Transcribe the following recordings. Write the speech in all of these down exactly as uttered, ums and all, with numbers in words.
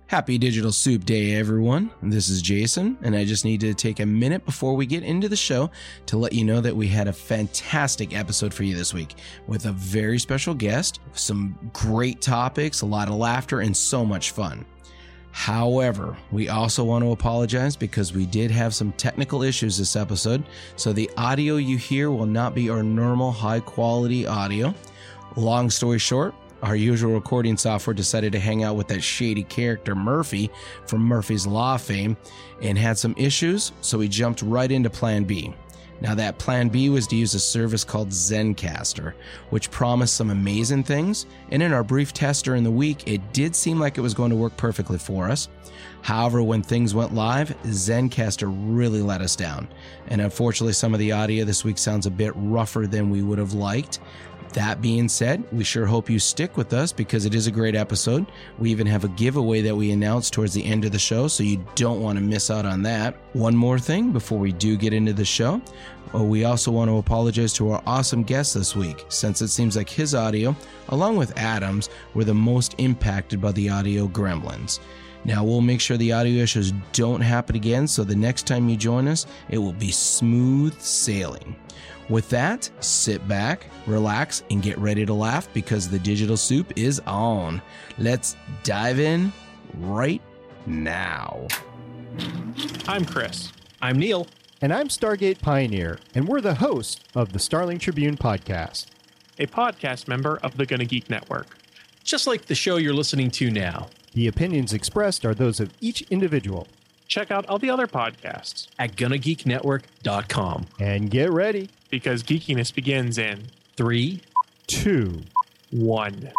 Happy Digital Soup Day, everyone. This is Jason, and I just need to take a minute before we get into the show to let you know that we had a fantastic episode for you this week with a very special guest, some great topics, a lot of laughter, and so much fun. However, we also want to apologize because we did have some technical issues this episode, so the audio you hear will not be our normal high-quality audio. Long story short, our usual recording software decided to hang out with that shady character Murphy from Murphy's Law fame and had some issues, so we jumped right into Plan B. Now that Plan B was to use a service called Zencastr, which promised some amazing things, and in our brief test during the week, it did seem like it was going to work perfectly for us. However, when things went live, Zencastr really let us down, and unfortunately some of the audio this week sounds a bit rougher than we would have liked. That being said, we sure hope you stick with us because it is a great episode. We even have a giveaway that we announced towards the end of the show, so you don't want to miss out on that. One more thing before we do get into the show. Oh, we also want to apologize to our awesome guest this week, since it seems like his audio, along with Adam's, were the most impacted by the audio gremlins. Now, we'll make sure the audio issues don't happen again, so the next time you join us, it will be smooth sailing. With that, sit back, relax, and get ready to laugh because the Digital Soup is on. Let's dive in right now. I'm Chris. I'm Neil. And I'm Stargate Pioneer, and we're the hosts of the Starling Tribune podcast, a podcast member of the Gonna Geek Network. Just like the show you're listening to now. The opinions expressed are those of each individual. Check out all the other podcasts at gonna geek network dot com. And get ready. Because geekiness begins in three, two, one.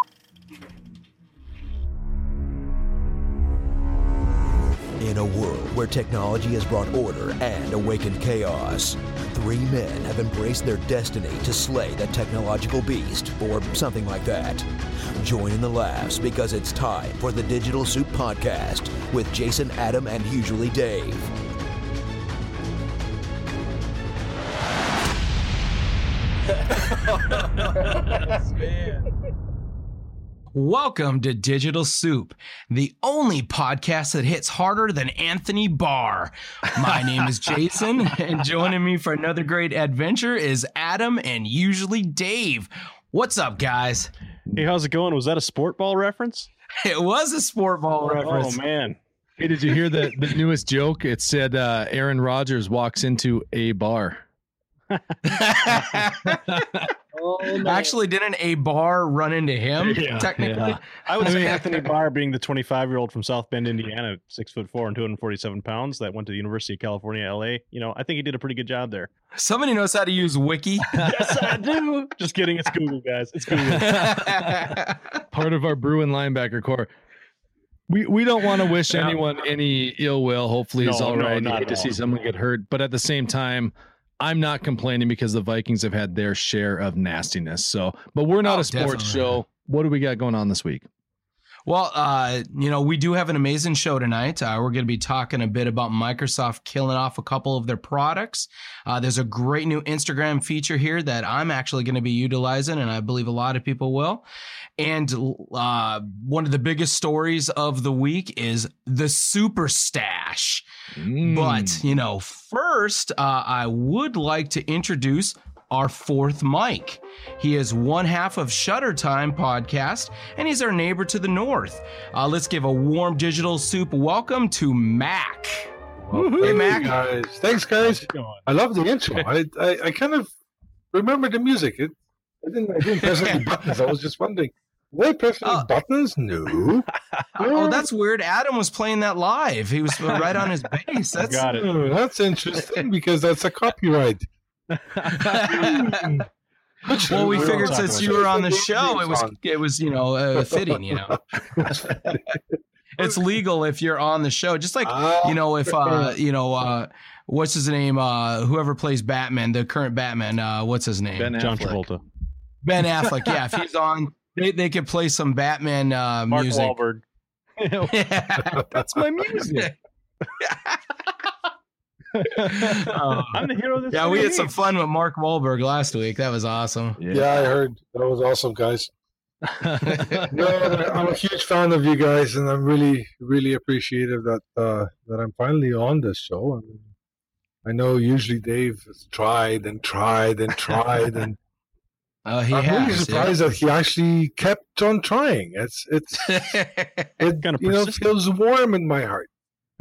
In a world where technology has brought order and awakened chaos, three men have embraced their destiny to slay the technological beast, or something like that. Join in the laughs because it's time for the Digital Soup Podcast with Jason, Adam, and usually Dave. Welcome to Digital Soup, the only podcast that hits harder than Anthony Barr. My name is Jason, and joining me for another great adventure is Adam and usually Dave. What's up, guys? Hey, how's it going? Was that a sport ball reference? It was a sport ball reference. Oh, man. Hey, did you hear the, the newest joke? It said uh, Aaron Rodgers walks into a bar. Oh, no. Actually, didn't a bar run into him, Yeah, technically? yeah. I would I say mean- Anthony Barr being the twenty-five-year-old from South Bend, Indiana, six foot four and two hundred forty-seven pounds that went to the University of California, L A. You know, I think he did a pretty good job there. Somebody knows how to use Wiki. Yes, I do. Just kidding. It's Google, guys. It's Google. Part of our Bruin linebacker core. We we don't want to wish Yeah. anyone any ill will. Hopefully it's No, all no, right. not I hate at to see all. someone get hurt. But at the same time, I'm not complaining because the Vikings have had their share of nastiness. So, but we're not Oh, a sports definitely. show. What do we got going on this week? Well, uh, you know, we do have an amazing show tonight. Uh, we're going to be talking a bit about Microsoft killing off a couple of their products. Uh, there's a great new Instagram feature here that I'm actually going to be utilizing, and I believe a lot of people will. And uh, one of the biggest stories of the week is the Super Stash. Mm. But, you know, first, uh, I would like to introduce our fourth Mike. He is one half of Shutter Time podcast, and he's our neighbor to the north. Uh, let's give a warm Digital Soup welcome to Mac. Hey, Mac. Guys. Thanks, guys. I love the intro. I, I, I kind of remember the music. It, I didn't I didn't press any buttons. I was just wondering, did I press any Oh. buttons? No. Oh, that's weird. Adam was playing that live. He was right on his bass. That's Got it. Oh, that's interesting because that's a copyright. Well, we We were figured talking since about you were on the that. show, it was it was you know uh, fitting. You know, it's legal if you're on the show. Just like Ah, you know, if uh, you know, uh, what's his name? Uh, whoever plays Batman, the current Batman. Uh, what's his name? Ben John Affleck. Travolta. Ben Affleck. Yeah, if he's on, they they could play some Batman uh, Mark music. Wahlberg. Yeah. That's my music. Uh, I'm the hero of this yeah, we had movie. some fun with Mark Wahlberg last week. That was awesome. Yeah, I heard. That was awesome, guys. No, I'm a huge fan of you guys, and I'm really, really appreciative that uh, that I'm finally on this show. I mean, I know usually Dave has tried and tried and tried, and Uh, he I'm really has. surprised that he actually kept on trying. It's it's yeah. it Kinda you know persistent. feels warm in my heart.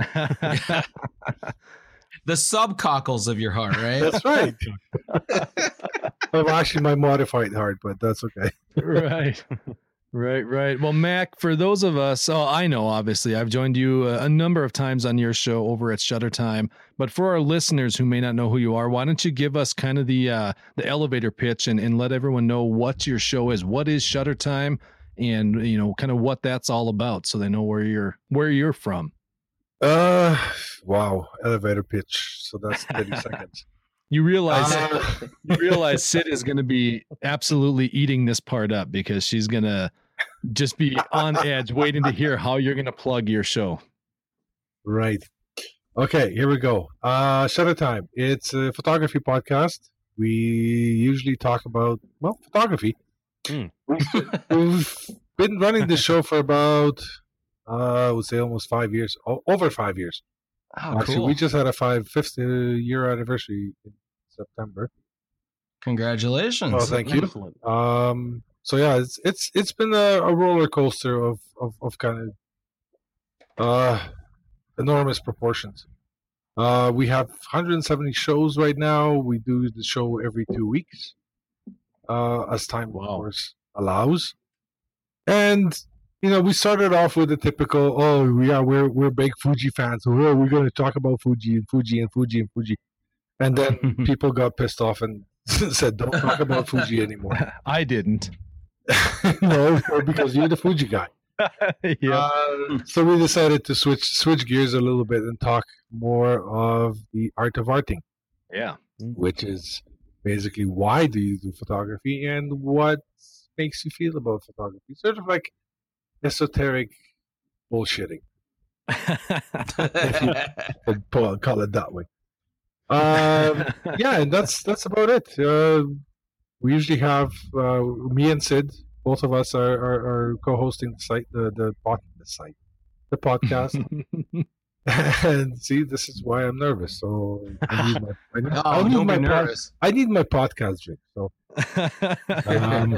The subcockles of your heart, right? That's right. Well, actually, my modified heart, but that's okay. Right. Right, right. Well, Mac, for those of us, oh, I know, obviously, I've joined you a, a number of times on your show over at Shutter Time. But for our listeners who may not know who you are, why don't you give us kind of the uh, the elevator pitch and, and let everyone know what your show is? What is Shutter Time, and you know, kind of what that's all about, so they know where you're where you're from. Uh, wow, elevator pitch. So that's thirty seconds. You realize Uh, you realize Sid is going to be absolutely eating this part up because she's going to just be on edge, waiting to hear how you're going to plug your show. Right. Okay, here we go. Uh, Shutter Time. It's a photography podcast. We usually talk about, well, photography. Mm. We've, we've been running this show for about, uh, I would say almost five years, o- over five years. Oh, Actually, cool. we just had a five, fifth uh, year anniversary in September. Congratulations. Oh, thank you. Excellent. Um, so yeah, it's it's it's been a, a roller coaster of of, of kind of uh, enormous proportions. Uh, we have one hundred seventy shows right now. We do the show every two weeks, uh, as time Wow. of course allows. And you know, we started off with the typical, oh yeah, we're we're big Fuji fans, so oh, we're going to talk about Fuji and Fuji and Fuji and Fuji, and then people got pissed off and said, don't talk about Fuji anymore. I didn't. No, because you're the Fuji guy. Yeah. Uh, so we decided to switch switch gears a little bit and talk more of the art of arting, Yeah. which is basically why do you do photography and what makes you feel about photography. Sort of like esoteric bullshitting, I'd po- call it that way. Um, yeah, and that's that's about it. Uh, we usually have uh, me and Sid. Both of us are, are, are co-hosting the site, the the, pod, the site, the podcast. And see, this is why I'm nervous. So I need my, I need, Oh, I need don't my be pod- nervous. I need my podcast drink. So um,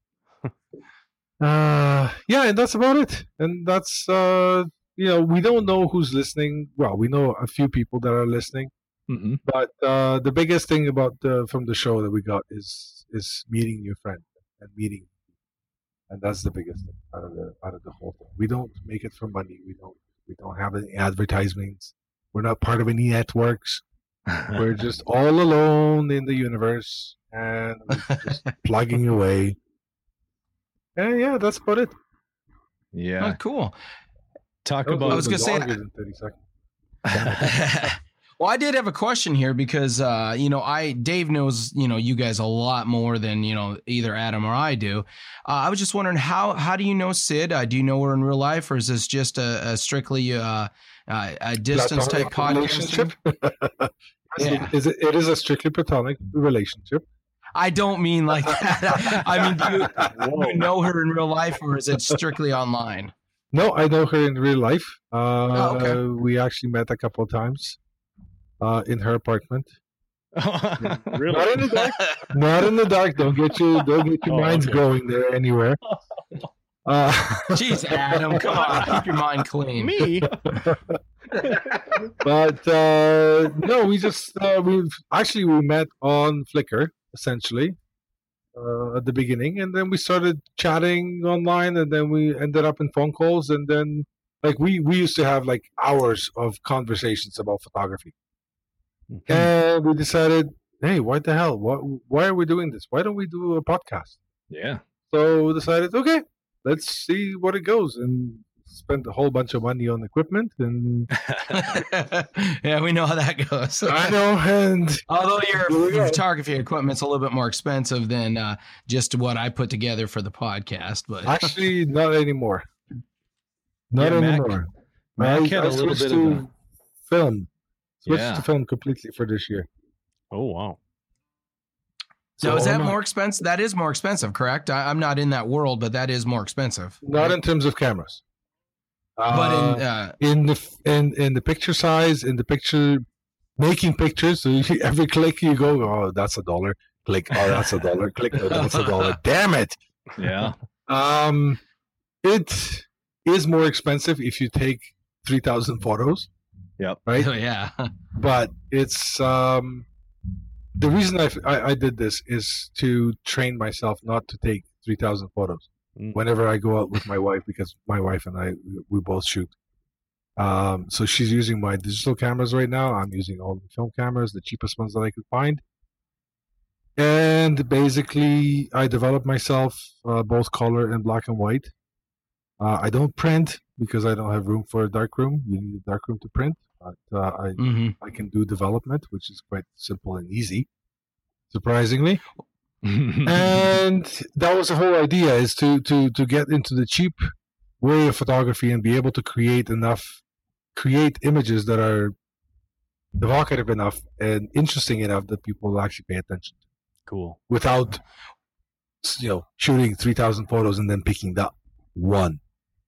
uh, yeah, and that's about it. And that's uh, you know, we don't know who's listening. Well, we know a few people that are listening. Mhm. But uh, the biggest thing about the, from the show that we got is is meeting new friends and meeting, and that's the biggest thing out of the out of the whole thing. We don't make it for money. We don't we don't have any advertisements. We're not part of any networks. We're just all alone in the universe and we're just plugging away. And yeah, that's about it. Oh, Yeah. cool. Talk That was a about I was little gonna say- longer than thirty seconds. Well, I did have a question here because, uh, you know, I Dave knows, you know, you guys a lot more than, you know, either Adam or I do. Uh, I was just wondering how how do you know Sid? Uh, do you know her in real life, or is this just a, a strictly uh, uh, a distance type Platonic podcast? relationship. Yeah. Is it, it is a strictly platonic relationship. I don't mean like that. I mean, do you, do you know her in real life, or is it strictly online? No, I know her in real life. Uh, Oh, okay. We actually met a couple of times uh, in her apartment. Really? Not in the dark. Not in the dark. Don't get you. Don't get your Oh, minds okay. going there anywhere. Uh, Jeez, Adam, come on, keep your mind clean. Me? but uh, no, we just uh, we actually we met on Flickr essentially uh, at the beginning, and then we started chatting online, and then we ended up in phone calls, and then like we we used to have like hours of conversations about photography, and we decided, hey, what the hell? What? Why are we doing this? Why don't we do a podcast? Yeah. So we decided, okay, let's see what it goes, and spent a whole bunch of money on equipment, and Yeah, we know how that goes. I know, and Although Here we your go. photography equipment's a little bit more expensive than uh, just what I put together for the podcast, but actually not anymore. Not Yeah, Mac- anymore. Mac I, had I a little switched bit of to a- film. Switched Yeah. to film completely for this year. Oh, wow. So is So that I'm not- more expensive? That is more expensive, correct? I, I'm not in that world, but that is more expensive. Not in terms of cameras. But Uh, in uh, in the f- in in the picture size, in the picture making pictures, so you, every click you go, oh, that's a dollar. Click, oh, that's a dollar. Click, oh, that's a dollar. Damn it! Yeah. Um, it is more expensive if you take three thousand photos. Yep. Right. oh, yeah. But it's um, the reason I, I I did this is to train myself not to take three thousand photos Mm. whenever I go out with my wife, because my wife and I we, we both shoot. Um, so she's using my digital cameras right now. I'm using all the film cameras, the cheapest ones that I could find. And basically, I developed myself uh, both color and black and white. Uh, I don't print because I don't have room for a dark room. You need a dark room to print. But uh, I hmm I can do development, which is quite simple and easy, surprisingly. And that was the whole idea: is to to to get into the cheap way of photography and be able to create enough, create images that are evocative enough and interesting enough that people will actually pay attention to, Cool. without, you know, shooting three thousand photos and then picking that one.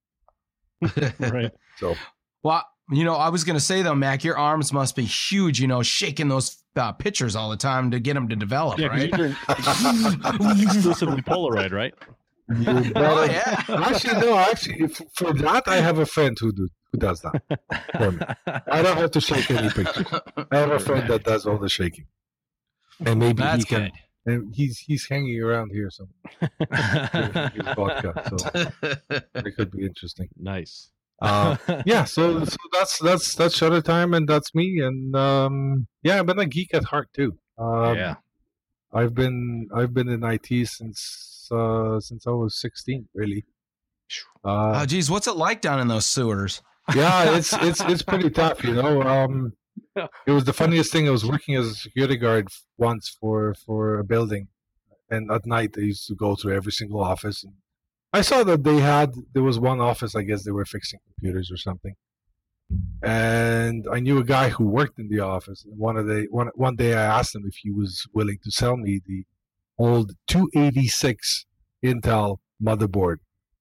Right. So Well, you know, I was going to say, though, Mac, your arms must be huge, you know, shaking those uh, pictures all the time to get them to develop, Yeah, right? because you're exclusively Polaroid, right? you Oh, better- yeah. actually, no, actually, if, for that I have a friend who do who does that for me. I don't have to shake any pictures. I have a friend that does all the shaking, and maybe That's he can. good. And he's he's hanging around here somewhere. His vodka, so it could be interesting. Nice. Uh, yeah, so, so that's that's that's Shutter Time, and that's me. And um, yeah, I've been a geek at heart too. Um, yeah. I've been I've been in I T since uh, since I was sixteen, really. Uh, Oh, geez, what's it like down in those sewers? yeah, it's it's it's pretty tough, you know. Um, it was the funniest thing. I was working as a security guard once for for a building, and at night I used to go through every single office. And I saw that they had there was one office. I guess they were fixing computers or something, and I knew a guy who worked in the office. And one of the one one day I asked him if he was willing to sell me the old two eighty-six Intel motherboard.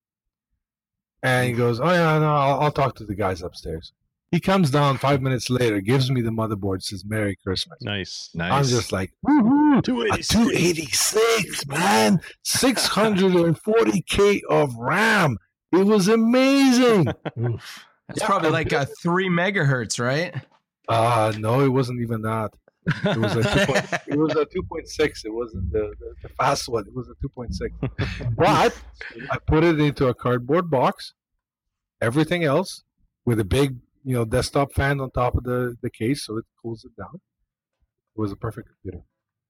And he goes, oh, yeah, no, I'll, I'll talk to the guys upstairs. He comes down five minutes later, gives me the motherboard, says, Merry Christmas. Nice. Nice. I'm just like, woohoo, two a two eighty-six, man, six hundred forty K of RAM. It was amazing. Oof. It's Yeah, probably I'm like a three megahertz, right? Uh, no, it wasn't even that. It was a two point, it was a two point six. It wasn't the, the, the fast one. It was a two point six. But I put it into a cardboard box, everything else, with a big, you know, desktop fan on top of the, the case so it cools it down. It was a perfect computer.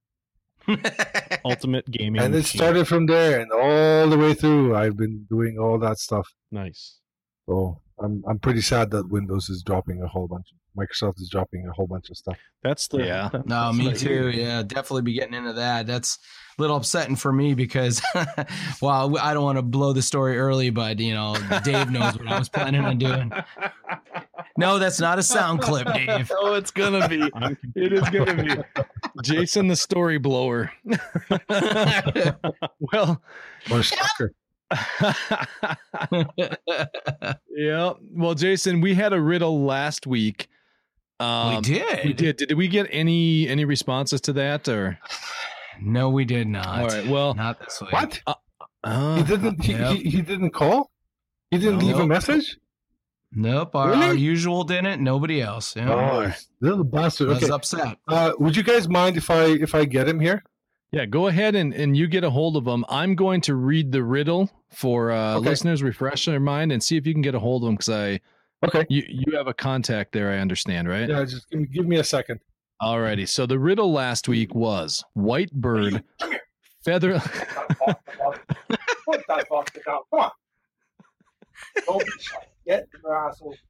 Ultimate gaming. And it machine. started from there and all the way through. I've been doing all that stuff. Nice. So I'm I'm pretty sad that Windows is dropping a whole bunch. Microsoft is dropping a whole bunch of stuff. That's the Yeah. that- No, that's me what I hear. too. Yeah, definitely be getting into that. That's a little upsetting for me because, well, I don't want to blow the story early, but you know, Dave knows what I was planning on doing. No, that's not a sound clip, Dave. Oh, it's gonna be. I'm It is gonna be. Jason the story blower. Well, Or soccer. yeah. Well, Jason, we had a riddle last week. Um, we did. We did. Did we get any any responses to that or? No, we did not. All right. Well, not this week. What? uh, He didn't he, Yep. he, he didn't call? He didn't leave a Nope. message? Nope. Our, Really? our usual didn't. Nobody else. Yeah. Oh, little bastard. I was Okay. upset. Uh, would you guys mind if I if I get him here? yeah. Go ahead and and you get a hold of them. I'm going to read the riddle for uh, Okay. listeners, refresh their mind, and see if you can get a hold of them because I Okay. you you have a contact there. I understand, right? Yeah, just give me give me a second. Alrighty. So the riddle last week was white bird, feather. Put that vodka down. Come on. Don't be shy. Get your ass over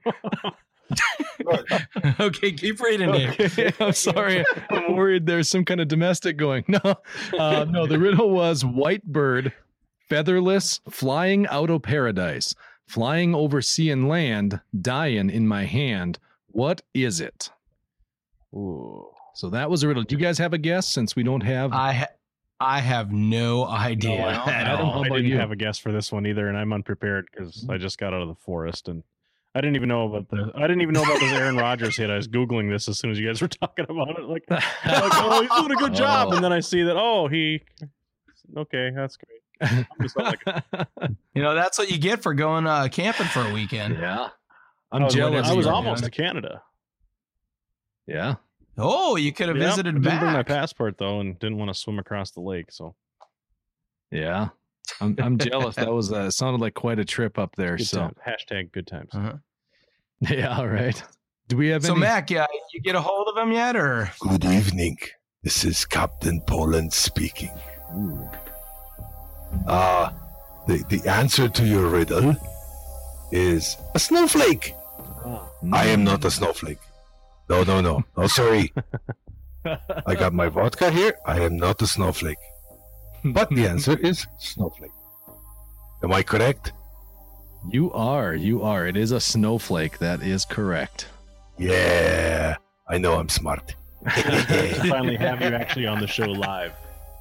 here. Good. Okay, keep reading, Dave. Okay, I'm sorry. I'm worried there's some kind of domestic going. No, uh, no. The riddle was white bird, featherless, flying out of paradise, flying over sea and land, dying in my hand. What is it? Ooh. So that was a riddle. Do you guys have a guess? Since we don't have. I ha- I have no idea. No, I, at Adam, all. how I about didn't you? have a guess for this one either, and I'm unprepared because I just got out of the forest and I didn't even know about the. I didn't even know about this Aaron Rodgers hit. I was googling this as soon as you guys were talking about it. Like, like oh, he's doing a good job, Oh. and then I see that. Oh, he. Okay, that's great. I'm just not like, You know, that's what you get for going uh, camping for a weekend. yeah. I I'm was, jealous. I was you're almost doing. to Canada. Yeah. Oh, you could have Yeah, visited didn't bring my back. passport though, and didn't want to swim across the lake. So Yeah. I'm I'm jealous. That was uh, sounded like quite a trip up there. good So time. Hashtag good times. Uh-huh. yeah, all right. Do we have So, any? Mac, yeah, you get a hold of him yet, or Good evening. This is Captain Poland speaking. Ooh. Uh, the, the answer to your riddle is a snowflake. I am not a snowflake. No, no, no. No, sorry. I got my vodka here. I am not a snowflake. But the answer is snowflake. Am I correct? You are. You are. It is a snowflake. That is correct. Yeah. I know I'm smart. To finally have you actually on the show live.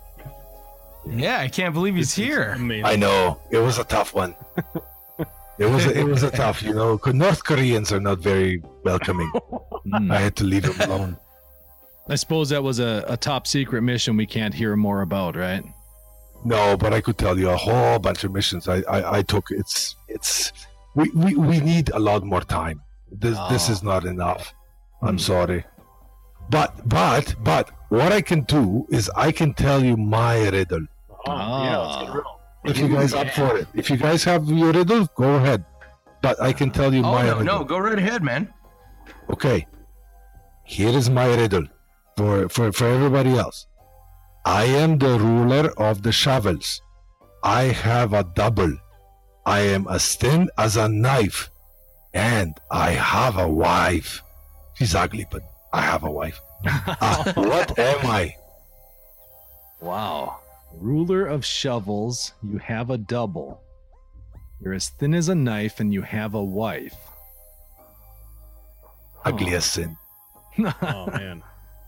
yeah, I can't believe he's here. Amazing. I know. It was a tough one. It was a, it was a tough, you know. North Koreans are not very welcoming. Hmm. I had to leave them alone. I suppose that was a, a top secret mission we can't hear more about, right? No, but I could tell you a whole bunch of missions I, I, I took. It's it's we, we, we need a lot more time. This this Oh. is not enough. I'm Hmm. sorry. But but but what I can do is I can tell you my riddle. Oh, yeah, let's get real. If you guys up for it. If you guys have your riddle, go ahead. But I can tell you Oh, my no, riddle. no, go right ahead, man. Okay. Here is my riddle for, for, for everybody else. I am the ruler of the shovels. I have a double. I am as thin as a knife. And I have a wife. She's ugly, but I have a wife. Ah, what am I? Wow. Ruler of shovels, you have a double. You're as thin as a knife and you have a wife. Ugly as sin. Oh man.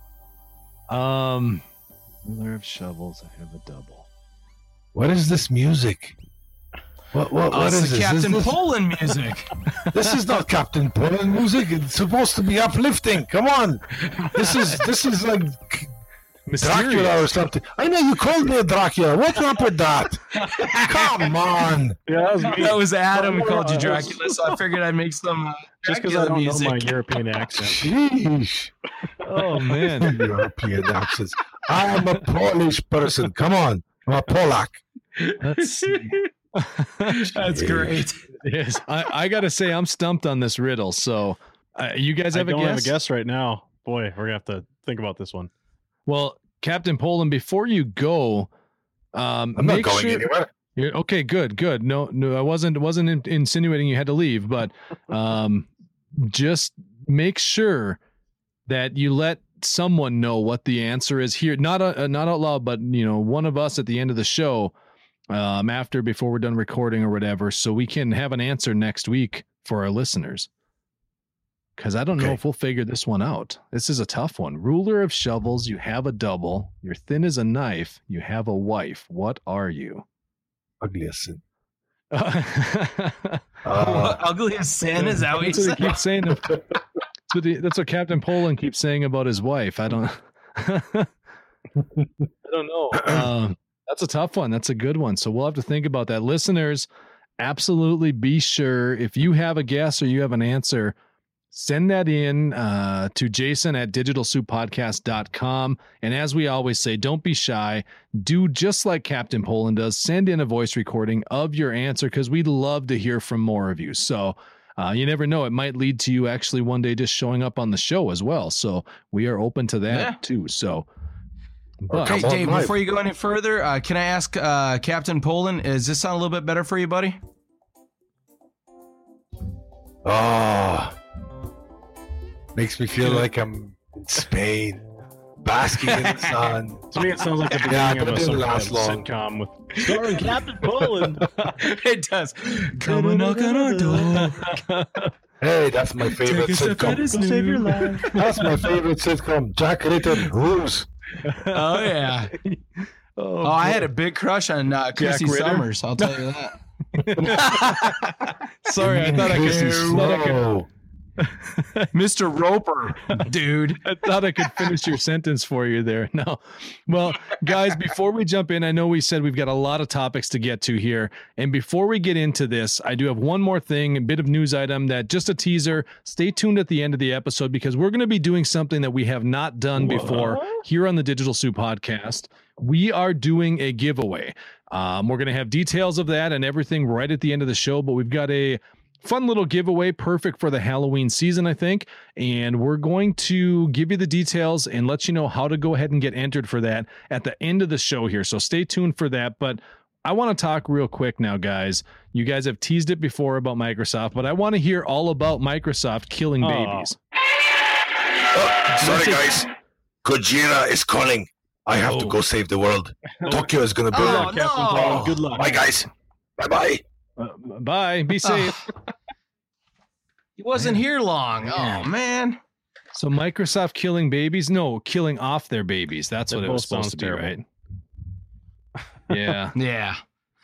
um, ruler of shovels, I have a double. What is this music? What, what, Oh, what it's is the this? Captain Is this? Poland music. This is not Captain Poland music. It's supposed to be uplifting. Come on. This is this is like Dracula or something. I know you called me a Dracula. What's up with that? Come on. Yeah, that was me. That was Adam who Oh, called you uh, Dracula, so I figured I'd make some uh, Just because I Dracula don't music. know my European accent. Sheesh. Oh, man. European accents. I'm a Polish person. Come on. I'm a Polak. Let's see. That's great. Yes, I, I got to say, I'm stumped on this riddle. So, uh, you guys I have a don't guess? have a guess right now. Boy, we're gonna have to think about this one. Well, Captain Poland, before you go, um, I'm not make going sure. anywhere. You're, okay, good, good. No, no, I wasn't wasn't in, insinuating you had to leave, but um, just make sure that you let someone know what the answer is here. Not uh, not out loud, but you know, one of us at the end of the show, um, after before we're done recording or whatever, so we can have an answer next week for our listeners. Because I don't know Okay. if we'll figure this one out. This is a tough one. Ruler of shovels, you have a double. You're thin as a knife. You have a wife. What are you? Ugly as sin. Uh, Uh, Ugly as sin, is that what you that's what said? he keeps saying. That's what, the, that's what Captain Poland keeps saying about his wife. I don't. I don't know. Um, that's a tough one. That's a good one. So we'll have to think about that. Listeners, absolutely be sure if you have a guess or you have an answer, send that in uh, to Jason at digital soup podcast dot com. And as we always say, don't be shy. Do just like Captain Poland does. Send in a voice recording of your answer because we'd love to hear from more of you. So uh, you never know. It might lead to you actually one day just showing up on the show as well. So we are open to that Yeah. too. So, but Okay, Come on, Dave, live. before you go any further, uh, can I ask uh, Captain Poland, does this sound a little bit better for you, buddy? oh, makes me feel like I'm in Spain, basking in the sun. To me, it sounds like the Yeah, beginning but of it a didn't some kind last of long. sitcom with starring Captain Poland. It does. Come and knock on our door. Hey, that's my favorite Take a step at sitcom. his new. That's my favorite sitcom. Jack Ritter rules. Oh, yeah. Oh, I had a big crush on uh, Chrissy Ritter? Summers. I'll tell you that. Sorry, I thought I could. thought I could- Oh, Mister Roper, dude. I thought I could finish your sentence for you there. No. Well, guys, before we jump in, I know we said we've got a lot of topics to get to here. And before we get into this, I do have one more thing, a bit of news item that just a teaser. Stay tuned at the end of the episode because we're going to be doing something that we have not done before here on the Digital Soup podcast. We are doing a giveaway. Um, we're going to have details of that and everything right at the end of the show, but we've got a fun little giveaway, perfect for the Halloween season, I think. And we're going to give you the details and let you know how to go ahead and get entered for that at the end of the show here. So stay tuned for that. But I want to talk real quick now, guys. You guys have teased it before about Microsoft, but I want to hear all about Microsoft killing Oh. babies. Oh, sorry, guys. Gojira is calling. I have to Oh. go save the world. Tokyo is gonna Oh, burn. no. Captain Paul, good luck. Bye, guys. Bye, bye. Uh, bye. Be safe. He wasn't here long. Oh, man. So Microsoft killing babies? No, killing off their babies. That's That what it was both supposed sounds to be, terrible. right? Yeah. Yeah.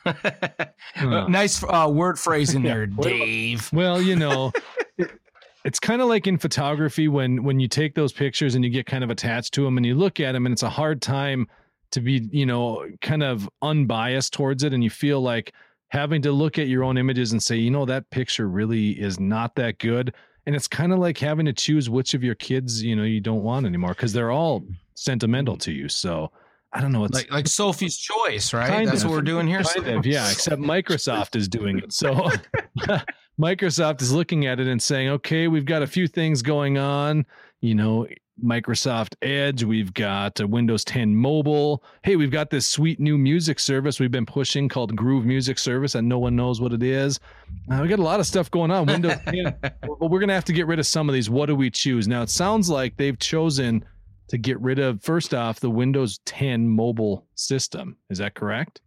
Uh, Nice uh, word phrasing there, Well- Dave. Well, you know, it, it's kind of like in photography when when you take those pictures and you get kind of attached to them and you look at them and it's a hard time to be, you know, kind of unbiased towards it, and you feel like having to look at your own images and say, you know, that picture really is not that good. And it's kind of like having to choose which of your kids, you know, you don't want anymore because they're all sentimental to you. So I don't know. It's Like like Sophie's Choice, right? Kind That's of. what we're doing here. kind of, yeah, except Microsoft is doing it. So Microsoft is looking at it and saying, okay, we've got a few things going on, you know, Microsoft Edge, we've got uh, Windows ten Mobile. Hey, we've got this sweet new music service we've been pushing called Groove Music Service, and no one knows what it is. Uh, we got a lot of stuff going on. Windows ten, but we're going to have to get rid of some of these. What do we choose? Now, it sounds like they've chosen to get rid of, first off, the Windows ten mobile system. Is that correct?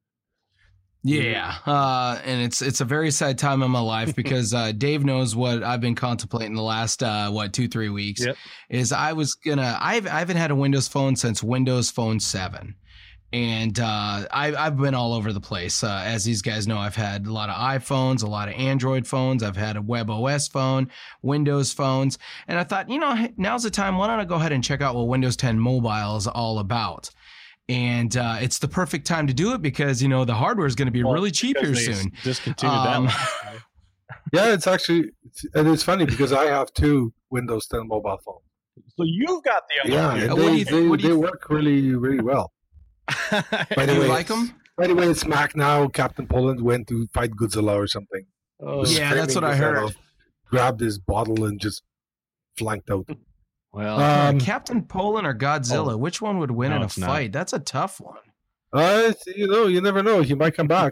Yeah, uh, and it's it's a very sad time in my life because uh, Dave knows what I've been contemplating the last uh, what two three weeks. Yep. Is I was gonna I've I haven't had a Windows phone since Windows Phone seven, and uh, I, I've been all over the place. Uh, as these guys know, I've had a lot of iPhones, a lot of Android phones. I've had a WebOS phone, Windows phones, and I thought, you know, hey, now's the time. Why don't I go ahead and check out what Windows ten Mobile is all about? And uh, it's the perfect time to do it because, you know, the hardware is going to be Well, really cheap here Because they soon. Discontinued Um, that one. yeah, it's actually, it's, and it's funny because I have two Windows ten mobile phones. So you've got the other Yeah, one. and What do they, you think- they, what do they you- work really, really well. By Do the you way, like them? By the way, it's Mac now. Captain Poland went to fight Godzilla or something. Oh, Was Yeah, that's what I screaming heard. instead of Grabbed his bottle and just flanked out. Well, Um, Captain Poland or Godzilla? oh. Which one would win No, in a it's not. fight? That's a tough one. Uh, you know, you never know. He might come back.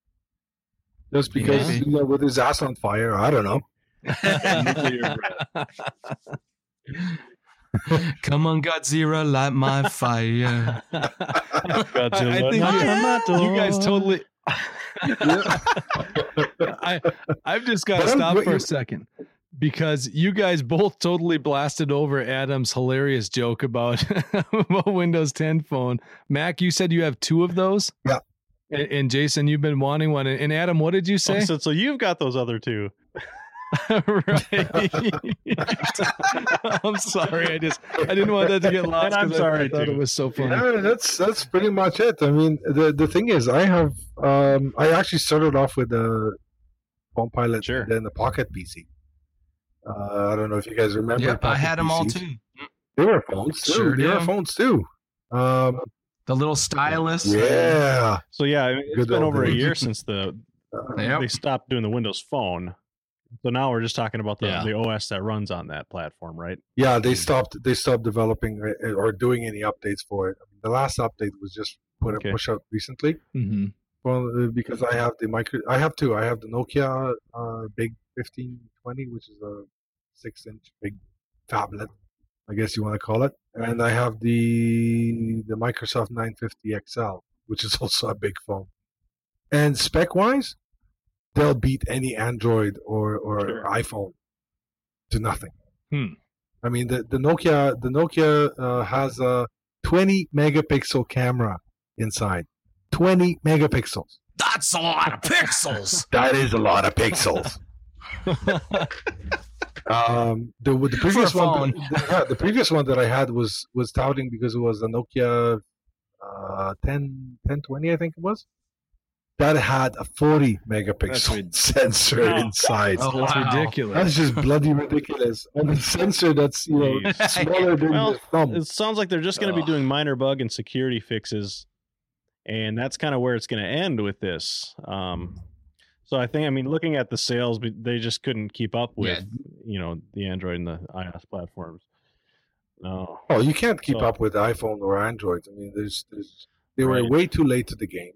Just because, Maybe. you know, with his ass on fire. I don't know. Nuclear Come on, Godzilla, light my fire. Godzilla. I think Knock you, on my you guys door. totally. I I've just got to But I'm- stop but for you- a second because you guys both totally blasted over Adam's hilarious joke about, about Windows ten phone. Mac, you said you have two of those. Yeah. And, and Jason, you've been wanting one. And Adam, what did you Oh, say? so, so you've got those other two. Right. I'm sorry. I just I didn't want that to get lost. And I'm 'cause I- sorry, I thought too. it was so funny. Yeah, that's that's pretty much it. I mean, the the thing is, I have um, I actually started off with the Palm Pilot Sure. and then the Pocket P C. Uh, I don't know if you guys remember. Yep, I Pocket had them all P Cs. too. They were phones too. Sure they were do. phones too. Um, The little stylus. yeah. So yeah, I mean, it's Good been old over a days. year since the Uh, Yep. they stopped doing the Windows Phone. So now we're just talking about the, Yeah. the O S that runs on that platform, right? Yeah, they stopped. They stopped developing uh, or doing any updates for it. The last update was just put Okay. a push out recently. Mm-hmm. Well, uh, because I have the micro, I have two. I have the Nokia uh, Big fifteen twenty, which is a six-inch big tablet, I guess you want to call it, and I have the the Microsoft nine fifty X L, which is also a big phone. And spec-wise, they'll beat any Android or or Sure. iPhone to nothing. Hmm. I mean, the the Nokia the Nokia uh, has a twenty megapixel camera inside. twenty megapixels. That's a lot of pixels. That is a lot of pixels. Um, the the previous For a one, the, yeah, the previous one that I had was was touting because it was a Nokia uh, ten twenty, I think it was. That had a forty megapixel sensor Oh. inside. Oh, That's wow. ridiculous. That's just bloody ridiculous. And the sensor that's you know Jeez. smaller than Well, your thumb. It sounds like they're just going to be Ugh. doing minor bug and security fixes, and that's kind of where it's going to end with this. Um, so I think, I mean, looking at the sales, but they just couldn't keep up with, Yeah. you know, the Android and the iOS platforms. No. Oh, you can't keep So- up with iPhone or Android. I mean, there's, there's they were Right. way too late to the game.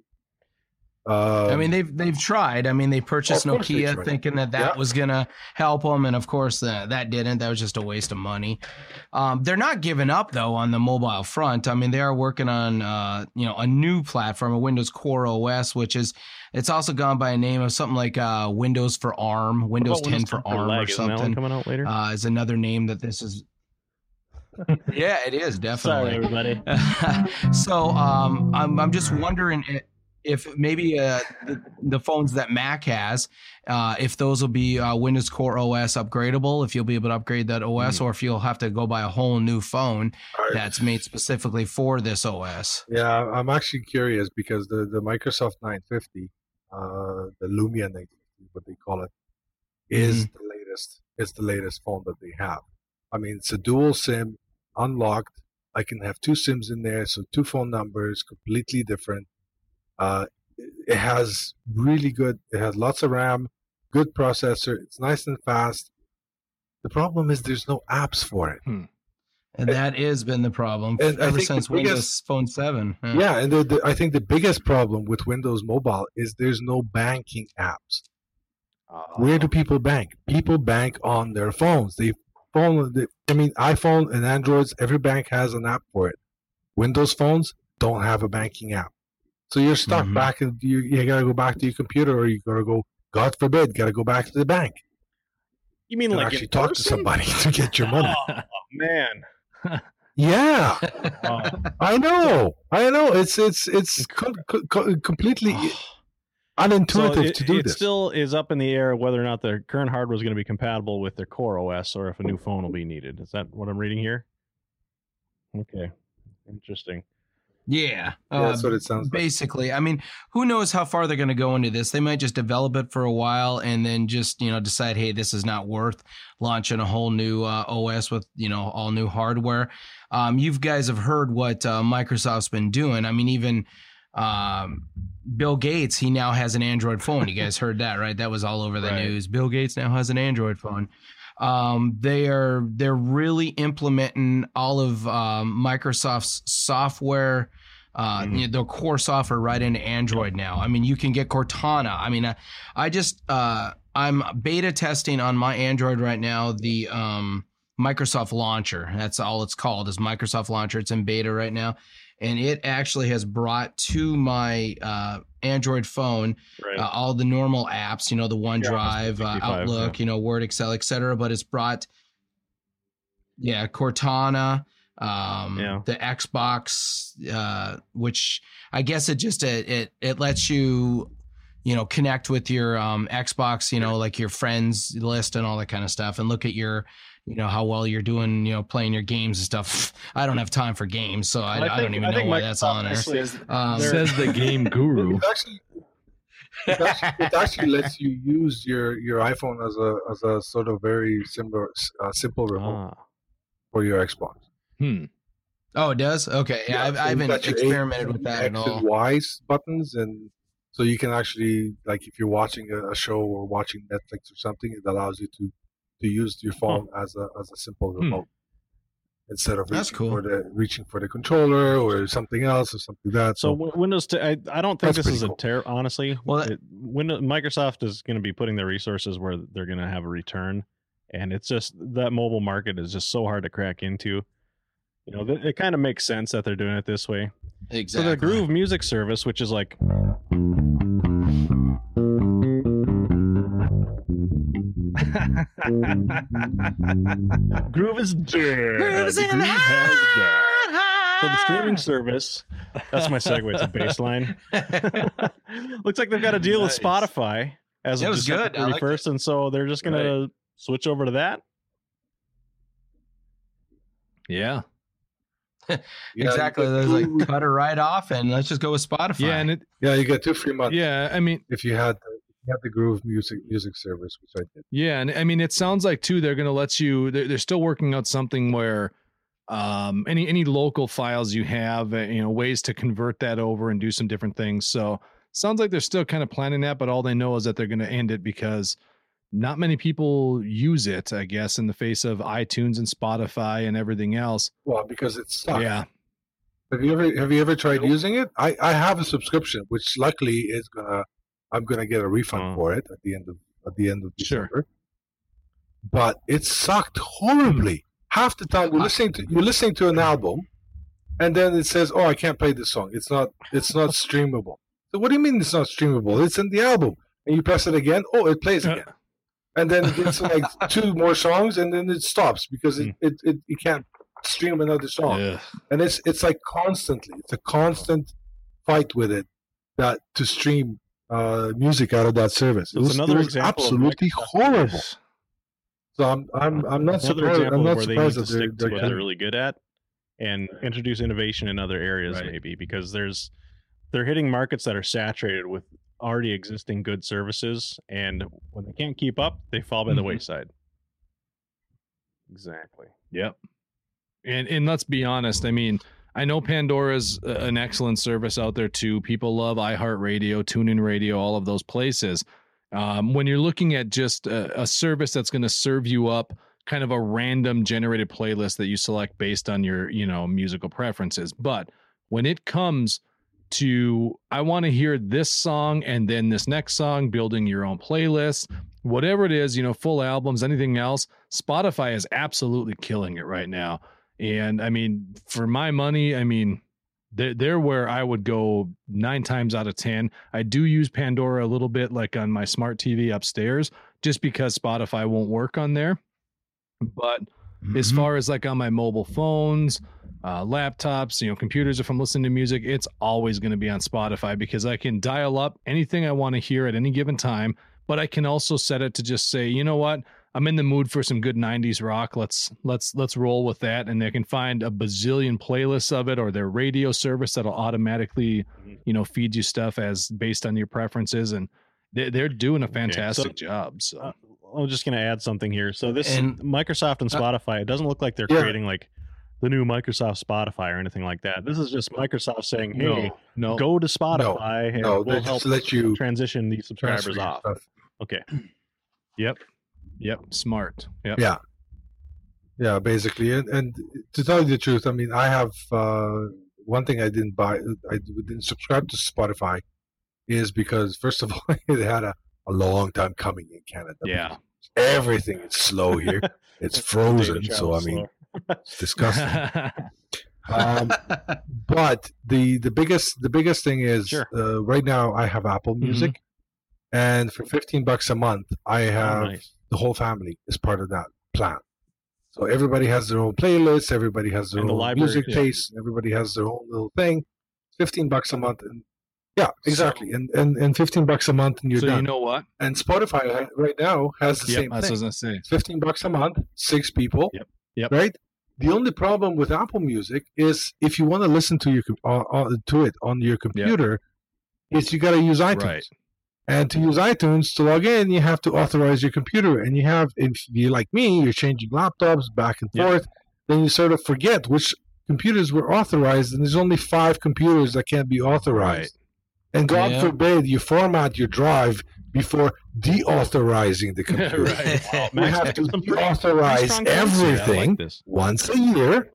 Um, I mean, they've they've tried. I mean, they purchased Of course they Nokia tried. thinking that that Yeah. was gonna help them, and of course uh, that didn't. That was just a waste of money. Um, they're not giving up though on the mobile front. I mean, they are working on uh, you know a new platform, a Windows Core O S, which is it's also gone by a name of something like uh, Windows for ARM, What Windows about ten for ARM Leg? or Isn't that one something. coming out later? Uh, is another name that this is. Yeah, it is Sorry, definitely. everybody. so um, I'm I'm just wondering i- if maybe uh, the, the phones that Mac has, uh, if those will be uh, Windows Core O S upgradable, if you'll be able to upgrade that O S, or if you'll have to go buy a whole new phone I- that's made specifically for this O S. Yeah, I'm actually curious because the, the Microsoft nine fifty, uh, the Lumia nine fifty, what they call it, is Mm-hmm. the latest. It's the latest phone that they have. I mean, it's a dual SIM, unlocked. I can have two SIMs in there, so two phone numbers, completely different. Uh, it has really good. It has lots of RAM, good processor. It's nice and fast. The problem is there's no apps for it. And that has been the problem And I ever think the since biggest- Windows Phone seven. Yeah. Yeah, and the, the, I think the biggest problem with Windows Mobile is there's no banking apps. Where do people bank? People bank on their phones. They phone. They, I mean, iPhone and Androids. Every bank has an app for it. Windows phones don't have a banking app, so you're stuck Mhm. back. In, you you gotta go back to your computer, or you gotta go. God forbid, gotta go back to the bank You mean and like actually in talk to person? somebody to get your money. Oh, man. Yeah, Oh. I know. I know. It's it's it's co- co- co- completely unintuitive So it, to do it this. still is up in the air whether or not their current hardware is going to be compatible with their Core O S or if a new phone will be needed. Is that what I'm reading here? Okay. Interesting. Yeah, Yeah, uh, that's what it sounds like. basically. I mean, who knows how far they're going to go into this? They might just develop it for a while and then just you know decide, hey, this is not worth launching a whole new uh, O S with you know all new hardware. Um, you guys have heard what uh, Microsoft's been doing. I mean, even um, Bill Gates, he now has an Android phone. You guys heard that, right? That was all over the Right. news. Bill Gates now has an Android phone. Um, they are they're really implementing all of um, Microsoft's software, uh, Mhm. you know, their core software right into Android now. I mean, you can get Cortana. I mean, I, I just uh, I'm beta testing on my Android right now the um, Microsoft Launcher. That's all it's called, is Microsoft Launcher. It's in beta right now, and it actually has brought to my uh, Android phone Right. uh, all the normal apps, you know, the OneDrive, uh, sixty-five, Outlook, you know, Word, Excel, et cetera. But it's brought, yeah, Cortana, um, Yeah. the Xbox, uh, which I guess it just it, it it lets you, you know, connect with your um, Xbox, you know, like your friends list and all that kind of stuff, and look at your, you know, how well you're doing, you know, playing your games and stuff. I don't have time for games, so I, I I, don't think- even I know think why that's on there. Microsoft actually- Um, Says the game guru. It actually, it actually, it actually lets you use your, your iPhone as a as a sort of very similar uh, simple remote Ah. for your Xbox. Hmm. oh, it does? Okay, yeah, I've, so I you haven't got your experimented X- with that at X all. and Y buttons, and so you can actually, like, if you're watching a, a show or watching Netflix or something, it allows you to to use your phone as a as a simple remote instead of That's reaching cool. for the reaching for the controller or something else or something like that. So w- Windows, t- I, I don't think That's this pretty is a cool. terror. Honestly, Well, that- it, Windows, Microsoft is going to be putting their resources where they're going to have a return, and it's just that mobile market is just so hard to crack into. You know, th- it kind of makes sense that they're doing it this way. Exactly. So the Groove music service, which is like. Groove is dead. Groove's in Groove the has died. heart. So the streaming service That's my segue. It's a bass line. Looks like they've got a deal Nice. with Spotify as That of was December good. I liked it. thirty-first, and so they're just going to switch over to that. Yeah. Yeah, exactly. you There's get like two- cut it right off, and let's just go with Spotify. Yeah, and it yeah, you get two free months yeah, I mean if you had the, if you had the Groove music music service, which I did. Yeah, and I mean, it sounds like too they're going to let you. They're, they're still working out something where um, any any local files you have, uh, you know, ways to convert that over and do some different things. So sounds like they're still kind of planning that, but all they know is that they're going to end it because not many people use it. I guess in the face of iTunes and Spotify and everything else. Well, because it sucks. Yeah, Have you ever have you ever tried using it? I, I have a subscription, which luckily is gonna I'm gonna get a refund Oh. for it at the end of at the end of Sure. December. But it sucked horribly. Half the time you're listening to you're listening to an album, and then it says, "Oh, I can't play this song. It's not it's not streamable." So what do you mean it's not streamable? It's in the album, and you press it again. Oh, it plays again, and then it gets like two more songs, and then it stops because it it, it you can't stream another song. Ugh. And it's it's like constantly it's a constant fight with it that to stream uh music out of that service. It It's was, another it was example of absolutely Microsoft- horrible. So I'm I'm I'm not Another surprised. example I'm of not where they need surprised to that they're, stick to they're what getting- they're really good at and introduce innovation in other areas, Right. maybe because there's they're hitting markets that are saturated with already existing good services, and when they can't keep up, they fall by the Mhm. wayside. Exactly. Yep. And and let's be honest. I mean, I know Pandora's a- an excellent service out there too. People love iHeartRadio, TuneIn Radio, all of those places. Um, when you're looking at just a, a service that's going to serve you up kind of a random generated playlist that you select based on your, you know, musical preferences. But when it comes to, I want to hear this song and then this next song, building your own playlist, whatever it is, you know, full albums, anything else, Spotify is absolutely killing it right now. And I mean, for my money, I mean, they're, they're where I would go nine times out of ten. I do use Pandora a little bit, like on my smart T V upstairs, just because Spotify won't work on there. But as Mhm. far as like on my mobile phones, uh, laptops, you know, computers, if I'm listening to music, it's always going to be on Spotify because I can dial up anything I want to hear at any given time. But I can also set it to just say, you know what, I'm in the mood for some good nineties rock. Let's let's let's roll with that, and they can find a bazillion playlists of it, or their radio service that'll automatically, you know, feed you stuff as based on your preferences, and they, they're doing a fantastic job. So Uh, I'm just going to add something here. So this And- Microsoft and uh, Spotify, it doesn't look like they're Yeah. creating like the new Microsoft Spotify or anything like that. This is just Microsoft saying, "Hey, no, no, go to Spotify and No, they we'll help just let you transition these transfer subscribers your off." stuff. Okay. yep, yep, smart, yep, Yeah. Yeah, basically, and, and to tell you the truth, I mean, I have uh, one thing I didn't buy. I didn't subscribe to Spotify, is because first of all, it had a, a long time coming in Canada. yeah. Everything is slow here. It's frozen, Data so I travels mean, slower. it's disgusting. um, but the the biggest the biggest thing is Sure. uh, right now I have Apple Music, and for fifteen bucks a month, I have Oh, nice. the whole family is part of that plan. So everybody has their own playlist, everybody has their And the own library, music yeah. taste, everybody has their own little thing. Fifteen bucks a month, and yeah, exactly, and, and and fifteen bucks a month, and you're So done. you know what? And Spotify ha- right now has the Yep, same that's what I thing. was gonna say. fifteen bucks a month, six people. Yep, yep. Right. The only problem with Apple Music is if you want to listen to your com- uh, uh, to it on your computer, is you got to use iTunes. Right. And to use iTunes to log in, you have to authorize your computer. And you have, if you're like me, you're changing laptops back and Yep. forth. Then you sort of forget which computers were authorized, and there's only five computers that can be authorized. And God Yeah. forbid you format your drive before deauthorizing the computer. Right. Wow, You Max, have to some pretty- deauthorize pretty strong points here. I everything like this. once a year.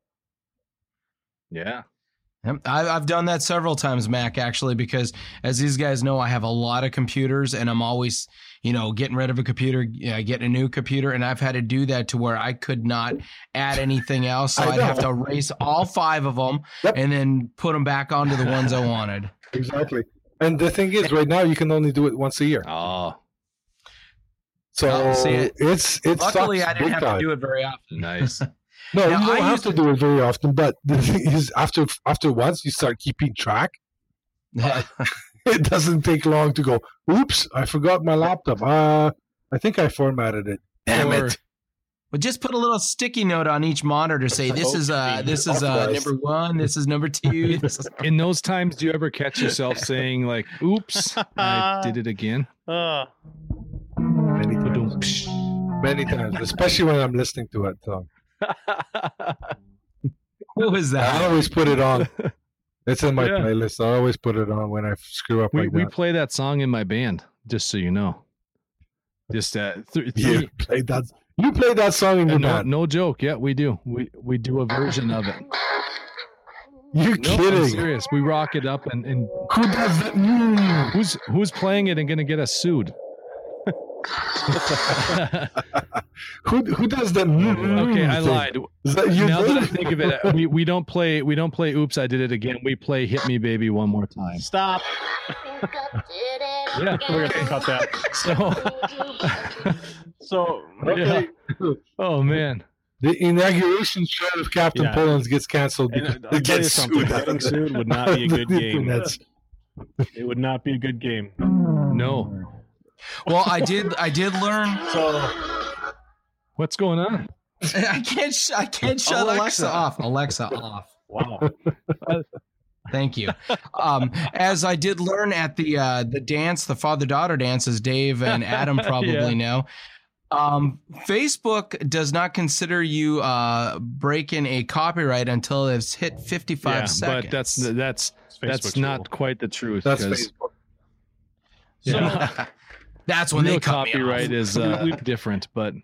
Yeah. Yep. I- I've done that several times, Mac, actually, because as these guys know, I have a lot of computers and I'm always, you know, getting rid of a computer, yeah, getting a new computer. And I've had to do that to where I could not add anything else. So I I'd have know. to erase all five of them Yep. and then put them back onto the ones I wanted. Exactly. And the thing is, right now you can only do it once a year. Oh, So Well, see, it's it's Luckily, sucks I didn't big have time. to do it very often. nice. No, Now, you don't I have used to do it very often. But the thing is, after after once you start keeping track, uh, it doesn't take long to go. Oops, I forgot my laptop. Uh, I think I formatted it. Damn Or- it! But just put a little sticky note on each monitor. Say this is uh this is uh Authorized. number one. This is number two. This is In those times, do you ever catch yourself saying like, "Oops, I did it again"? Uh, Many times, many times, especially when I'm listening to it. So what was I that? always put it on. It's in my Yeah. playlist. I always put it on when I screw up we like we that. play that song in my band, just so you know. Just uh, th- You three. played that. You played that song in your No, band. no joke. Yeah, we do. We we do a version of it. You No, I'm kidding? serious. We rock it up, and, and Who does that? Mm. who's who's playing it and gonna get us sued? Who who does that? Mm, Okay, I thing? lied. Is that you? Now that I Dave? think of it, we, we don't play we don't play "Oops, I Did It Again." We play "Hit Me, Baby, One More Time." stop. Yeah, We're gonna cut that. So, So Okay. oh man, The inauguration show of Captain Yeah. Poland gets canceled And, because uh, I'll it tell you gets something, sued. getting sued would not be a good The game. internet's- it would not be a good game. no. Well, I did I did learn. So What's going on? I can't sh- I can't shut Alexa, Alexa. off. Alexa off. wow. Thank you. Um, as I did learn at the uh, the dance, the father daughter dance, as Dave and Adam probably Yeah. know. Um, Facebook does not consider you uh, breaking a copyright until it's hit fifty-five Yeah, seconds. but that's that's It's that's Facebook's not rule. quite the truth. That's 'cause, Facebook. yeah, that's when real they cut copyright me off. is uh, different, but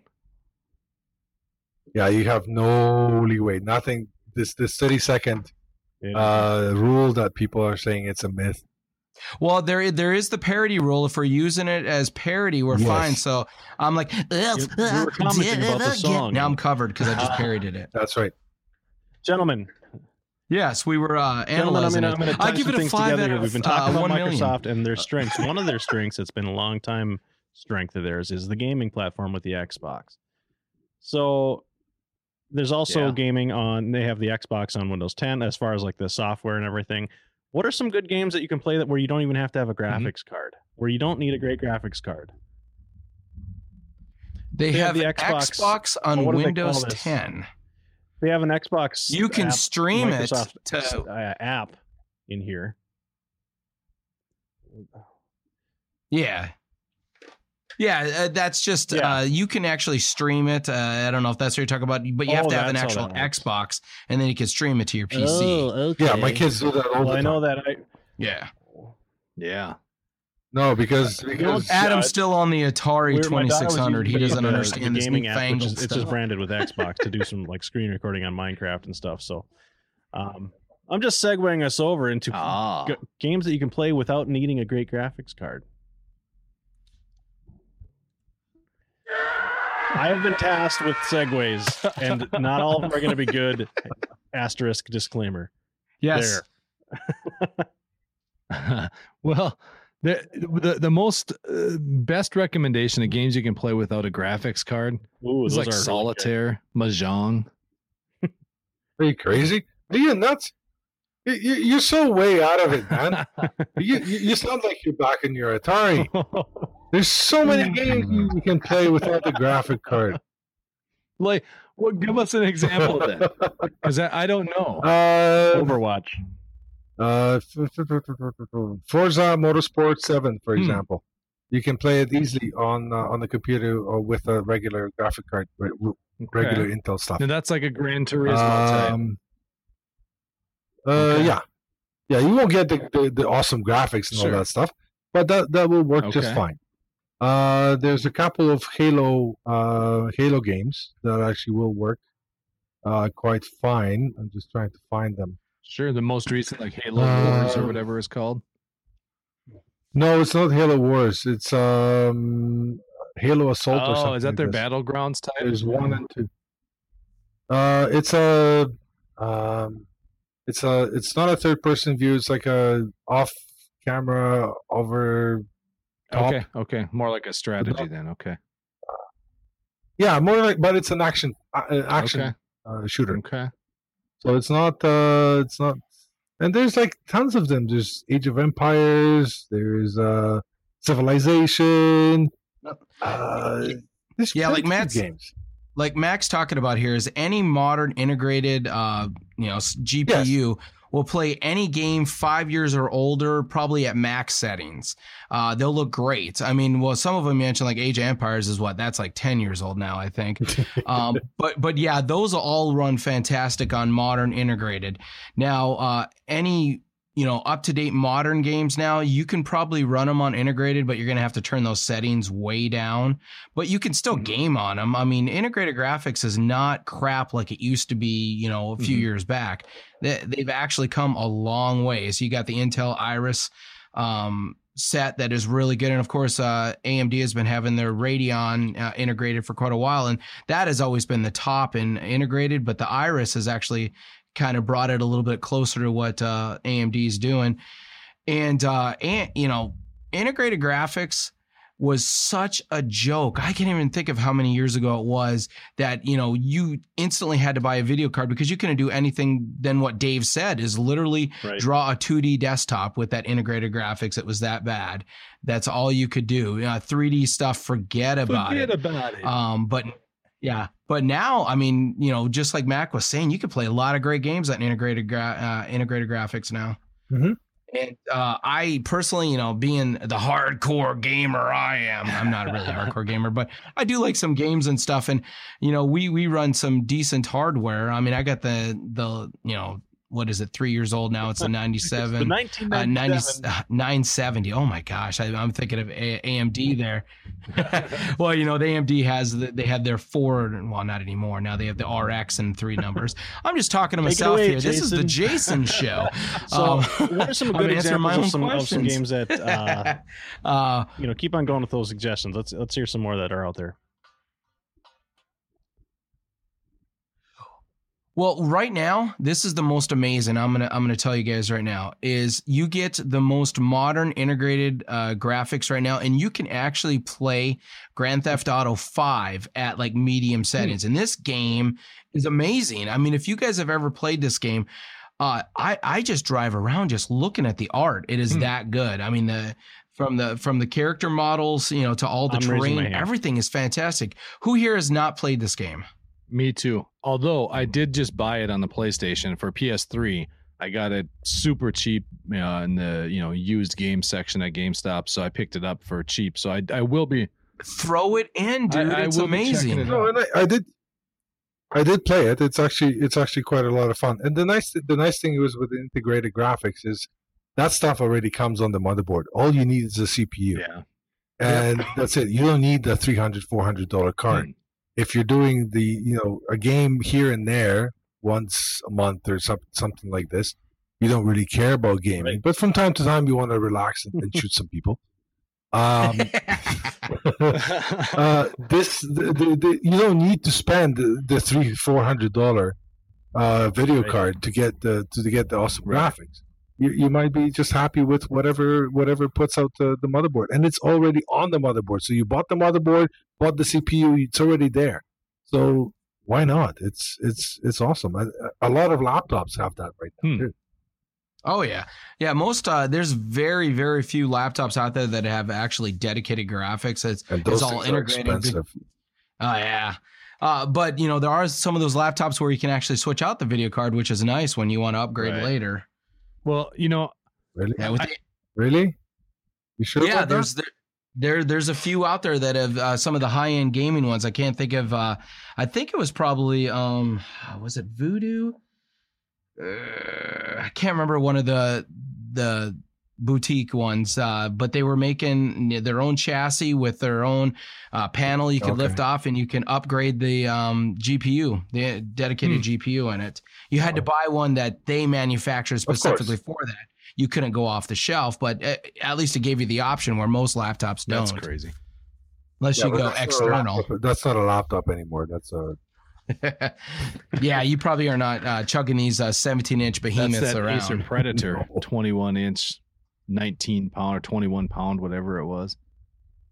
Yeah, you have no leeway. Nothing. This this thirty second Yeah. uh, rule that people are saying it's a myth. Well, there there is the parody rule. If we're using it as parody, we're Yes. fine. So I'm like, you were commenting about the song. now I'm covered because I just parodied it. That's right. Gentlemen, Yes, we were uh, gentlemen, I'm analyzing gonna, I'm gonna it. I tie give some it a things five together out here. of We've been uh, talking about one million. Microsoft and their strengths. One of their strengths that's been a long time strength of theirs is the gaming platform with the Xbox. So there's also Yeah. gaming on, they have the Xbox on Windows ten as far as like the software and everything. What are some good games that you can play that where you don't even have to have a graphics card, where you don't need a great graphics card? They, They have have, the Xbox, Xbox- on what do they Windows call this? ten. They have an Xbox. You can app, stream Microsoft it to. uh, app in here. Yeah. Yeah, uh, that's just Yeah. uh, you can actually stream it. Uh, I don't know if that's what you're talking about, but you have Oh, to have an that's how actual that works. Xbox, and then you can stream it to your P C. okay. Yeah, my kids do that all Well, the I time. know that I. Yeah, yeah. No, because because Adam's uh, still on the Atari Where my daughter was twenty-six hundred. He using doesn't the- understand the this gaming app, which newfangled is, it's stuff. just branded with Xbox to do some like screen recording on Minecraft and stuff. So, um, I'm just segueing us over into Ah, g- games that you can play without needing a great graphics card. I have been tasked with segues, and not all of them are going to be good. Asterisk disclaimer. Yes. There. well, the, the the most uh, best recommendation of games you can play without a graphics card Ooh, is those like are really good. Solitaire, Mahjong. are you crazy? Are you nuts? You, you, you're so way out of it, man. you, you you sound like you're back in your Atari. There's so many games you you can play without the graphic card. Like, well, give us an example then, because I, I don't know. Uh, Overwatch. uh, f- f- f- f- f- f- Forza Motorsport seven, for Hmm. example. You can play it easily on uh, on the computer or with a regular graphic card, re- re- regular Okay. Intel stuff. Now that's like a Gran Turismo type. Um, uh, Okay. yeah, yeah. You won't get the, the, the awesome graphics and Sure. all that stuff, but that that will work just Okay. fine. Uh, there's a couple of Halo uh, Halo games that actually will work uh, quite fine. I'm just trying to find them. Sure, the most recent like Halo Wars or Uh, whatever it's called. No, it's not Halo Wars. It's um, Halo Assault or something. Oh, is that like their this. Battlegrounds type? There's one and two. Uh, it's a um, it's a it's not a third person view. It's like a off camera over. top. Okay, okay, more like a strategy then. Okay, Yeah, more like, but it's an action uh, uh, action okay. uh, shooter. Okay. So it's not uh it's not and there's like tons of them. There's Age of Empires, there's uh Civilization. Uh, there's Yeah, like plenty of Matt's- games. Like Mac's talking about here is any modern integrated, uh, you know, s- G P U will play any game five years or older, probably at max settings. Uh, they'll look great. I mean, well, some of them mentioned like Age of Empires is what that's like ten years old now, I think. um, but but yeah, those will all run fantastic on modern integrated. Now, uh, any you know up to date modern games now, you can probably run them on integrated, but you're gonna have to turn those settings way down. But you can still game on them. I mean, integrated graphics is not crap like it used to be, you know, a few Mhm. years back. They, they've actually come a long way. So you got the Intel Iris um, set that is really good. And of course, uh, A M D has been having their Radeon uh, integrated for quite a while. And that has always been the top in integrated, but the Iris has actually kind of brought it a little bit closer to what uh, A M D is doing. And, uh, and, you know, integrated graphics was such a joke. I can't even think of how many years ago it was that, you know, you instantly had to buy a video card because you couldn't do anything than what Dave said is literally Right. draw a two D desktop with that integrated graphics. It was that bad. That's all you could do. Uh, three D stuff, forget about Forget it. about it. Um, but yeah, but now, I mean, you know, just like Mac was saying, you could play a lot of great games on integrated gra- uh, integrated graphics now. Mhm. And uh, I personally, you know, being the hardcore gamer I am, I'm not a really hardcore gamer, but I do like some games and stuff. And you know, we we run some decent hardware. I mean, I got the the you know. What is it? Three years old now. It's a ninety-seven, The nineteen uh, ninety, ninety-seven. uh, nine seventy. Oh my gosh, I, I'm thinking of a- AMD there. Well, you know, the A M D has the, they have their four. Well, not anymore. Now they have the R X and three numbers. I'm just talking to Take it myself away, here. This is the Jason show. So, Um, what are some I'm good answering my examples of own some, of some questions. games that uh, uh, you know? Keep on going with those suggestions. Let's let's hear some more that are out there. Well, right now, this is the most amazing. I'm gonna I'm gonna tell you guys right now is you get the most modern integrated uh, graphics right now, and you can actually play Grand Theft Auto five at like medium settings. And this game is amazing. I mean, if you guys have ever played this game, uh, I I just drive around just looking at the art. It is Hmm. that good. I mean the. From the from the character models, you know, to all the I'm raising my terrain, hand. everything is fantastic. Who here has not played this game? Me too. Although I did just buy it on the PlayStation for P S three. I got it super cheap uh, in the you know used game section at GameStop, so I picked it up for cheap. So I I will be. Throw it in, dude. I- I it's will be checking amazing. it No, and I, I did, I did play it. It's actually it's actually quite a lot of fun. And the nice the nice thing was with the integrated graphics is that stuff already comes on the motherboard. All you need is a C P U, Yeah. and that's it. You don't need the three hundred, four hundred dollar card. Hmm. If you're doing the you know a game here and there once a month or some, something like this, you don't really care about gaming. Right. But from time to time, you want to relax and, and shoot some people. Um, uh, this the, the, the, you don't need to spend the, the three four hundred dollar uh, video Right. card to get the to get the awesome Right. graphics. You, you might be just happy with whatever whatever puts out the, the motherboard, and it's already on the motherboard. So you bought the motherboard, bought the C P U, it's already there. So why not? It's it's it's awesome. A, a lot of laptops have that right now. Hmm. Too. Oh yeah, yeah. Most uh, there's very very few laptops out there that have actually dedicated graphics. It's And those it's all things are integrated. expensive. Oh yeah. Uh, but you know there are some of those laptops where you can actually switch out the video card, which is nice when you want to upgrade Right. later. Well, you know, Really? Yeah, with the, Really? You sure? yeah. about that? There's there, there there's a few out there that have uh, some of the high end gaming ones. I can't think of. Uh, I think it was probably um was it Voodoo? Uh, I can't remember one of the the boutique ones, uh, but they were making their own chassis with their own uh, panel you could Okay. lift off, and you can upgrade the um, G P U, the dedicated Hmm. G P U in it. You had to buy one that they manufactured course. specifically for that. You couldn't go off the shelf, but uh, at least it gave you the option where most laptops don't, that's crazy. unless Yeah, you but go that's not a external. laptop. That's not a laptop anymore. That's a Yeah, you probably are not uh, chugging these uh, seventeen inch That's behemoths that around. Acer Predator, No. twenty-one inch, nineteen pound or twenty-one pound, whatever it was.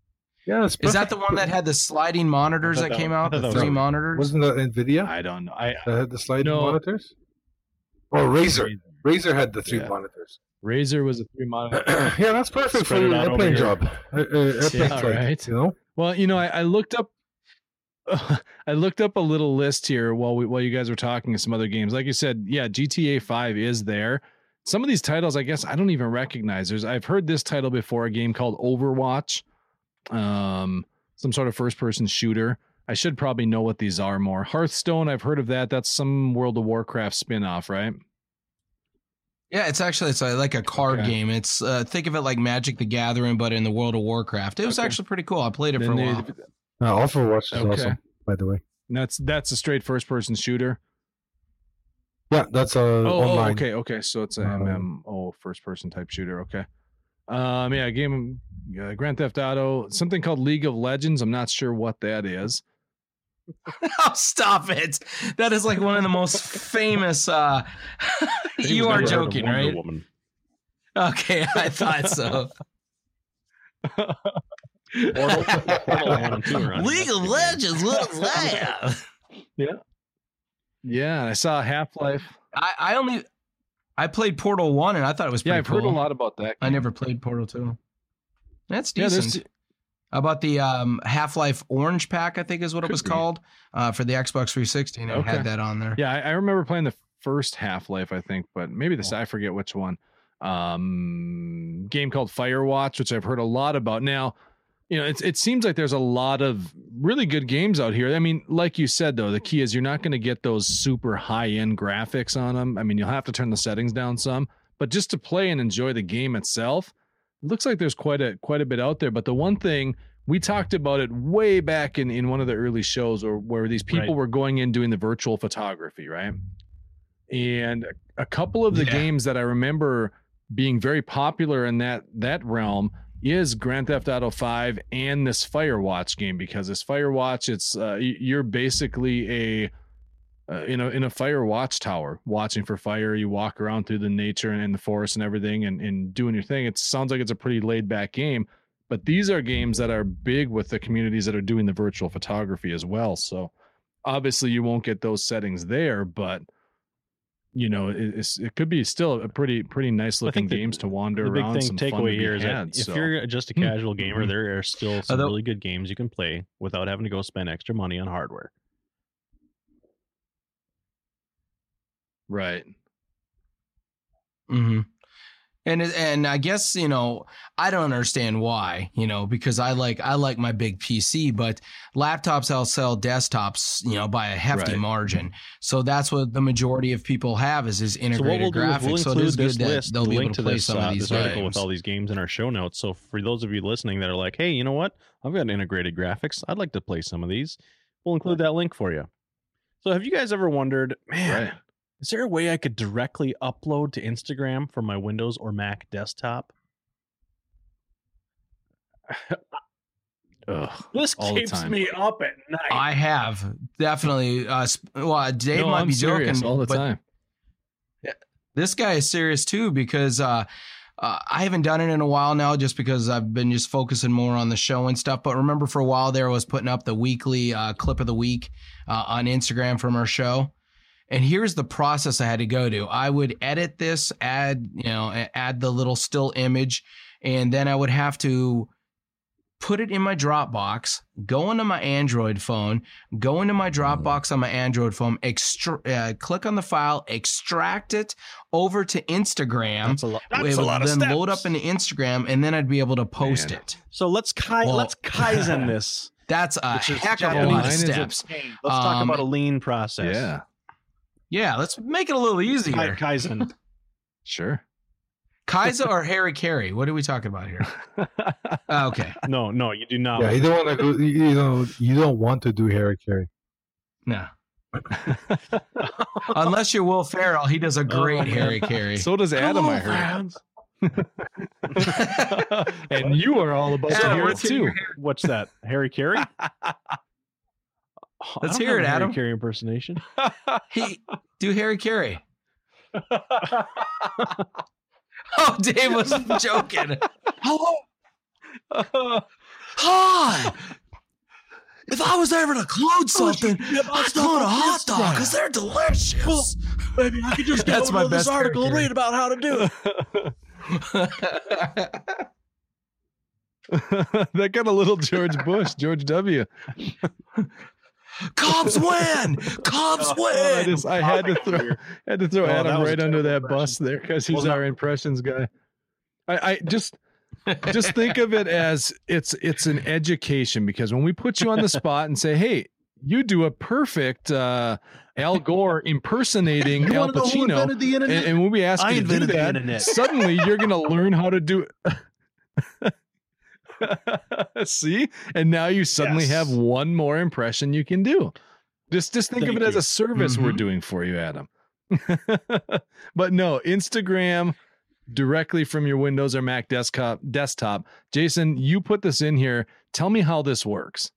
Yeah, it's Is that perfect. the one that had the sliding monitors I that thought came that- I out? thought The that three was- monitors? Wasn't that Nvidia I don't know. I that had the sliding No. monitors? Or Razer. Razer had the three Yeah. monitors. Razer was a three monitor. Yeah, that's perfect Spread for it your out over airplane here. job. Uh, uh, airplane Yeah, flight, right. You know? Well, you know, I, I looked up I looked up a little list here while we while you guys were talking of some other games. Like you said, yeah, G T A five is there. Some of these titles, I guess, I don't even recognize. There's I've heard this title before, a game called Overwatch, um, some sort of first-person shooter. I should probably know what these are more. Hearthstone, I've heard of that. That's some World of Warcraft spin-off, right? Yeah, it's actually it's like a card Okay. game. It's uh, think of it like Magic the Gathering, but in the World of Warcraft. It was Okay. actually pretty cool. I played it for Then a they- while. Uh, Overwatch is Okay. awesome, by the way. and that's that's a straight first-person shooter. Yeah, that's uh, Oh, oh, online. okay, okay. So it's a Uh, M M O first person type shooter. Okay. Um, yeah, game uh, Grand Theft Auto, something called League of Legends. I'm not sure what that is. Oh, stop it! That is like one of the most famous. Uh, He you was are never heard of joking, Wonder right? Woman. Okay, I thought so. Portal, Portal one and two are on League of Netflix. Legends, what's that? Yeah, I saw Half Life. I, I only I played Portal One and I thought it was pretty Yeah, I've cool. heard a lot about that. I game. never played Portal Two. That's Yeah, there's decent. How about the um, Half-Life Orange Pack? I think is what it Could was be. called uh, for the Xbox three sixty. And it Okay. had that on there. Yeah, I, I remember playing the first Half Life, I think, but maybe this I forget which one. Um, game called Firewatch, which I've heard a lot about. Now, you know, it's, it seems like there's a lot of really good games out here. I mean, like you said, though, the key is you're not going to get those super high end graphics on them. I mean, you'll have to turn the settings down some, but just to play and enjoy the game itself, it looks like there's quite a quite a bit out there. But the one thing we talked about it way back in, in one of the early shows, or where these people Right. were going in doing the virtual photography, right? And a couple of the Yeah. games that I remember being very popular in that that realm is Grand Theft Auto five and this Firewatch game, because this Firewatch, it's uh, y- you're basically a uh, in a in a fire watchtower watching for fire. You walk around through the nature and, and the forest and everything, and, and doing your thing. It sounds like it's a pretty laid back game, but these are games that are big with the communities that are doing the virtual photography as well. So obviously you won't get those settings there, but you know, it, it's, it could be still a pretty pretty nice I looking think the- games to wander The big around. thing some fun to takeaway be here is had, that if so. you're just a Hmm. casual gamer, Mhm. there are still some Although- really good games you can play without having to go spend extra money on hardware. Right. Mm-hmm. And it- and I guess, you know, I don't understand why, you know, because I like I like my big P C, but laptops outsell desktops, you know, by a hefty Right. margin. So that's what the majority of people have is is So what integrated we'll do graphics. is we'll so it include is good this that list, they'll the be able link to to play this, some uh, of these this article with games. all these games in our show notes. So for those of you listening that are like, hey, you know what? I've got integrated graphics. I'd like to play some of these. We'll include that link for you. So have you guys ever wondered, man, Right. is there a way I could directly upload to Instagram from my Windows or Mac desktop? Ugh. This All the keeps time. me up at night. I have definitely. Uh, sp- well, Dave No, might I'm be serious joking all the but time. this guy is serious too because uh, uh, I haven't done it in a while now, just because I've been just focusing more on the show and stuff. But remember, for a while there, I was putting up the weekly uh, clip of the week uh, on Instagram from our show. And here's the process I had to go to. I would edit this, add you know, a- add the little still image, and then I would have to put it in my Dropbox, go into my Android phone, go into my Dropbox on my Android phone, extra- uh, click on the file, extract it over to Instagram. That's a lot. It That's a would lot of then steps. load up into Instagram, and then I'd be able to post Man. it. So let's kai- Well- let's Kaizen this. That's a Which is heck of a Japanese. lot of Mine is a steps. Let's talk Um, about a lean process. Yeah. Yeah, let's make it a little Kai- easier. Kaizen. Sure. Kaiza or Harry Carey? What are we talking about here? Uh, okay, No, no, you do not. Yeah, you don't want to go. You know, you don't want to do Harry Carey. no. Unless you're Will Ferrell, he does a great Oh, Harry Carey. So does Adam, Hello, I heard. friends. And you are all about to Adam, hear it let's hear too. your What's that? Harry Carey? Oh, Let's I don't hear have it, a Adam. Harry Carey impersonation. He do Harry Carey. Oh, Dave was joking. Hello. Hi. If I was ever to clone something, I'd clone a hot dog because they're delicious. Well, maybe I could just get That's over my to this best article and character. read about how to do it. That got a little George Bush, George W. Cubs win! Cubs win! I, just, I had to throw had to throw Oh, that Adam was a right under that terrible bus there because he's Well, our impressions guy. I, I just just think of it as it's it's an education, because when we put you on the spot and say, hey, you do a perfect uh, Al Gore impersonating You Al wanna know who Pacino, invented the and, internet? and when we ask I you to do invented the that, internet. suddenly you're going to learn how to do it. See, and now you suddenly Yes. have one more impression you can do. Just just think Thank of it as you. a service we're Mhm. doing for you, Adam. But no, Instagram directly from your Windows or Mac desktop. Desktop. Jason, you put this in here. Tell me how this works.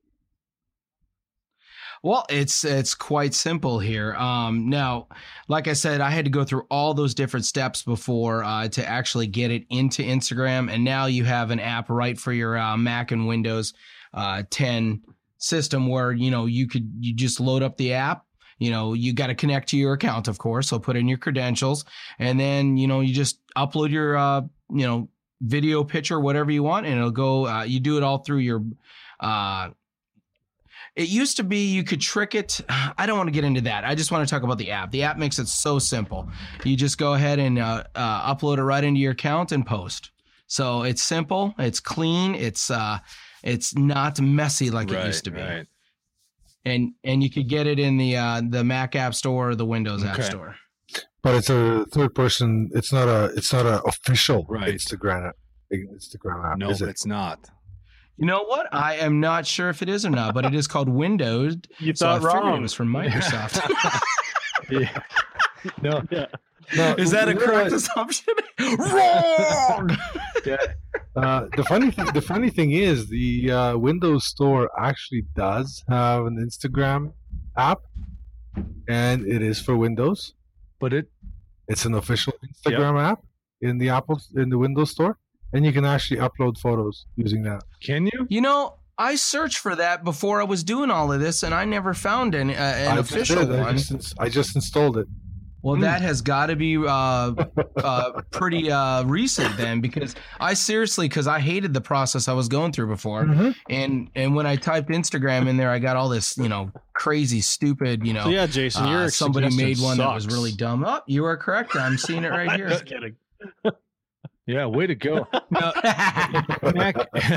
Well, it's it's quite simple here. Um, now, like I said, I had to go through all those different steps before uh, to actually get it into Instagram, and now you have an app right for your uh, Mac and Windows uh, ten system where you know you could you just load up the app. You know, you got to connect to your account, of course. So put in your credentials, and then you know you just upload your uh, you know video, picture, whatever you want, and it'll go. Uh, you do it all through your. Uh, It used to be you could trick it. I don't want to get into that. I just want to talk about the app. The app makes it so simple. You just go ahead and uh, uh, upload it right into your account and post. So it's simple. It's clean. It's uh, it's not messy like it used to be. Right. And and you could get it in the uh, the Mac App Store or the Windows App Okay. Store. But it's a third person. It's not a. It's not a official Right. Instagram app. Instagram app. No, is it? it's not. You know what? I am not sure if it is or not, but it is called Windows. You So I thought figured wrong. it was from Microsoft. Yeah. No. Yeah. No, Is that a you correct realize- assumption? Wrong. Uh, the funny thing, the funny thing is, the uh, Windows Store actually does have an Instagram app, and it is for Windows. But it It's an official Instagram app in the Apple in the Windows Store, and you can actually upload photos using that. can you? You know, I searched for that before I was doing all of this, and I never found an, uh, an I official did, I one. just, ins- I just installed it. Well, that has got to be uh, uh, pretty uh, recent then, because I seriously, because I hated the process I was going through before, Mhm. and and when I typed Instagram in there, I got all this, you know, crazy, stupid, you know. So yeah, Jason, your uh, somebody made suggestion one that was sucks. really dumb. Oh, you are correct. I'm seeing it right here. Just kidding. Yeah, way to go. Now, Mac,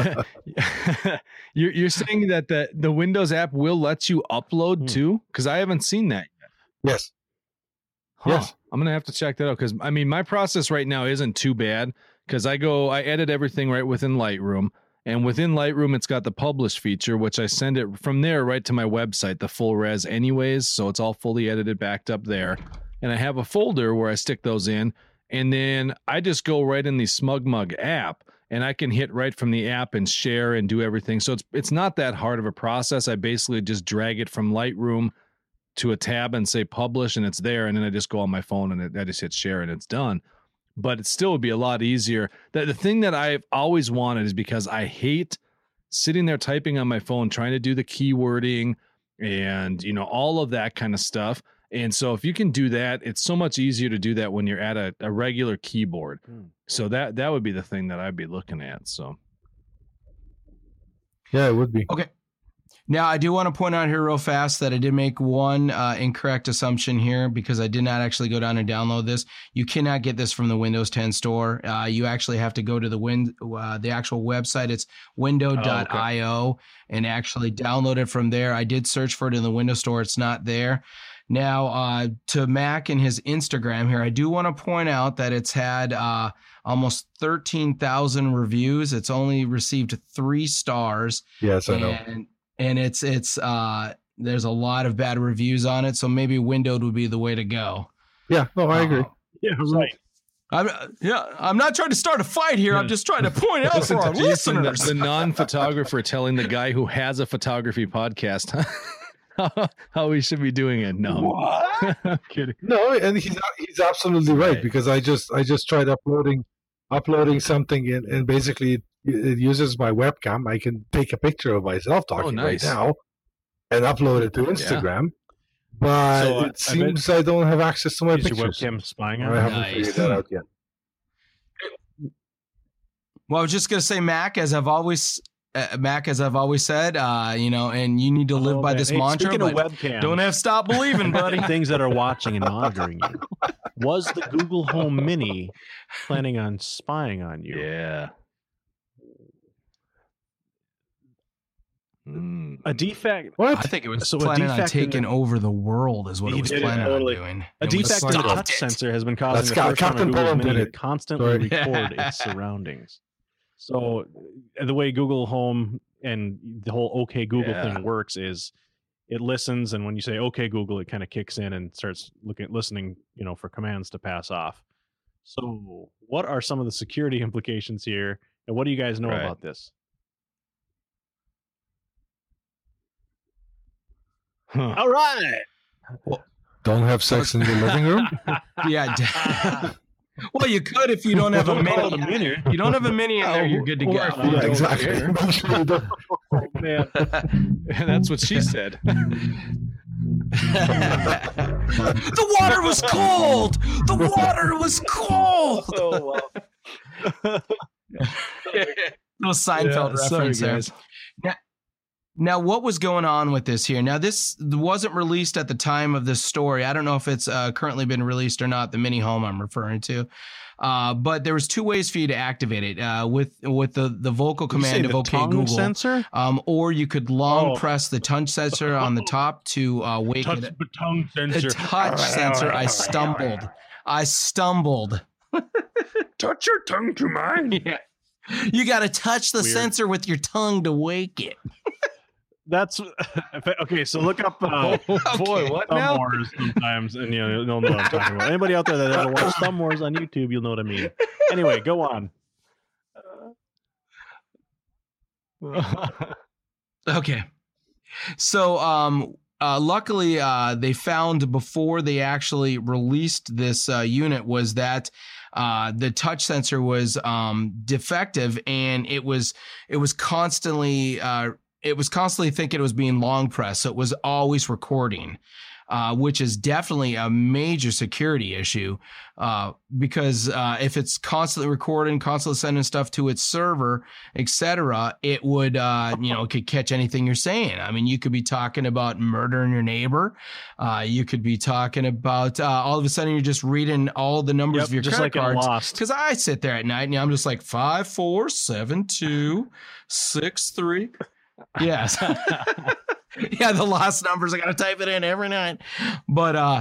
you're, you're saying that the, the Windows app will let you upload Hmm. too? Because I haven't seen that yet. Yes. Huh. Yes. I'm going to have to check that out, because, I mean, my process right now isn't too bad, because I go, I edit everything right within Lightroom. And within Lightroom, it's got the publish feature, which I send it from there right to my website, the full res anyways. So it's all fully edited, backed up there. And I have a folder where I stick those in. And then I just go right in the SmugMug app, and I can hit right from the app and share and do everything. So it's it's not that hard of a process. I basically just drag it from Lightroom to a tab and say publish, and it's there. And then I just go on my phone and it, I just hit share and it's done. But it still would be a lot easier. The, the thing that I've always wanted is, because I hate sitting there typing on my phone, trying to do the keywording and, you know, all of that kind of stuff. And so if you can do that, it's so much easier to do that when you're at a, a regular keyboard. Hmm. So that that would be the thing that I'd be looking at. So Yeah, it would be. Okay. Now, I do want to point out here real fast that I did make one uh, incorrect assumption here, because I did not actually go down and download this. You cannot get this from the Windows ten store. Uh, you actually have to go to the win uh, the actual website. It's window dot io and actually download it from there. I did search for it in the Windows store. It's not there. Now, uh, to Mac and his Instagram here, I do want to point out that it's had uh, almost thirteen thousand reviews. It's only received three stars. Yes, I know. And and it's it's uh there's a lot of bad reviews on it, so maybe windowed would be the way to go. Yeah, no, I agree. Uh, Yeah, right. I'm yeah, I'm not trying to start a fight here. I'm just trying to point out listen for to our Jason, the, listeners. the non-photographer telling the guy who has a photography podcast how, how we should be doing it. No, I'm kidding. No, and he's he's absolutely right, Right. because I just I just tried uploading uploading something and, and basically it uses my webcam. I can take a picture of myself talking nice. right now and upload it to Instagram. But So, uh, I it seems I, don't have access to my Is your pictures. webcam spying I on you? haven't Nice. figured that out yet. Well, I was just gonna say, Mac, as I've always, uh, Mac, as I've always said, uh, you know, and you need to live Oh, by man. this Hey, mantra. speaking of But webcams, don't have to stop believing, buddy. things that are watching and monitoring you. Was the Google Home Mini planning on spying on you? Yeah. Mm. A defect. I think it was So a planning on defect in taking the- over the world, is what He it was did it, planning totally. on doing. A It was defect in the stopped touch it. sensor has been causing That's the Cap- first one on Captain Google's Poland Mini did to it. constantly Sorry. record its surroundings. So uh, the way Google Home and the whole OK Google Yeah. thing works is it listens, and when you say OK Google, it kind of kicks in and starts looking, listening, you know, for commands to pass off. So what are some of the security implications here, and what do you guys know Right. about this? Huh. All right. Don't have sex in the living room? Yeah. Well, you could if you don't have a Don't call it mini. a mini. You don't have a mini in there, you're good to Or go. if you Yeah, don't exactly. care. Make sure you don't- Oh, man. That's what she said. The water was cold. The water was cold. Oh, wow. Little Seinfeld Yeah, sorry, reference there. guys. Now, now, what was going on with this here? Now, this wasn't released at the time of this story. I don't know if it's uh, currently been released or not. The mini home I'm referring to, uh, but there was two ways for you to activate it uh, with with the the vocal Did you say command of the OK tongue Google, sensor? um, or you could long Oh. press the touch sensor on the top to uh, wake Touch it. the tongue The sensor. touch sensor. I stumbled. I stumbled. Touch your tongue to mine. Yeah. You got to touch the Weird. sensor with your tongue to wake it. That's okay. So look up uh, Oh boy, what Thumb now? Wars sometimes, and you know you'll know what I'm talking about. Anybody out there that ever watched Thumb Wars on YouTube, you'll know what I mean. Anyway, go on. Okay. So, um, uh, luckily, uh, they found before they actually released this uh, unit was that uh, the touch sensor was um, defective, and it was it was constantly uh, it was constantly thinking it was being long pressed, so it was always recording. Uh, which is definitely a major security issue uh, because uh, if it's constantly recording, constantly sending stuff to its server, et cetera, it would, uh, you know, it could catch anything you're saying. I mean, you could be talking about murdering your neighbor. Uh, you could be talking about uh, all of a sudden you're just reading all the numbers Yep, of your just credit like in cards. Lost. Because I sit there at night and I'm just like five, four, seven, two, six, three. Yes. Yeah, the last numbers, I gotta type it in every night. But uh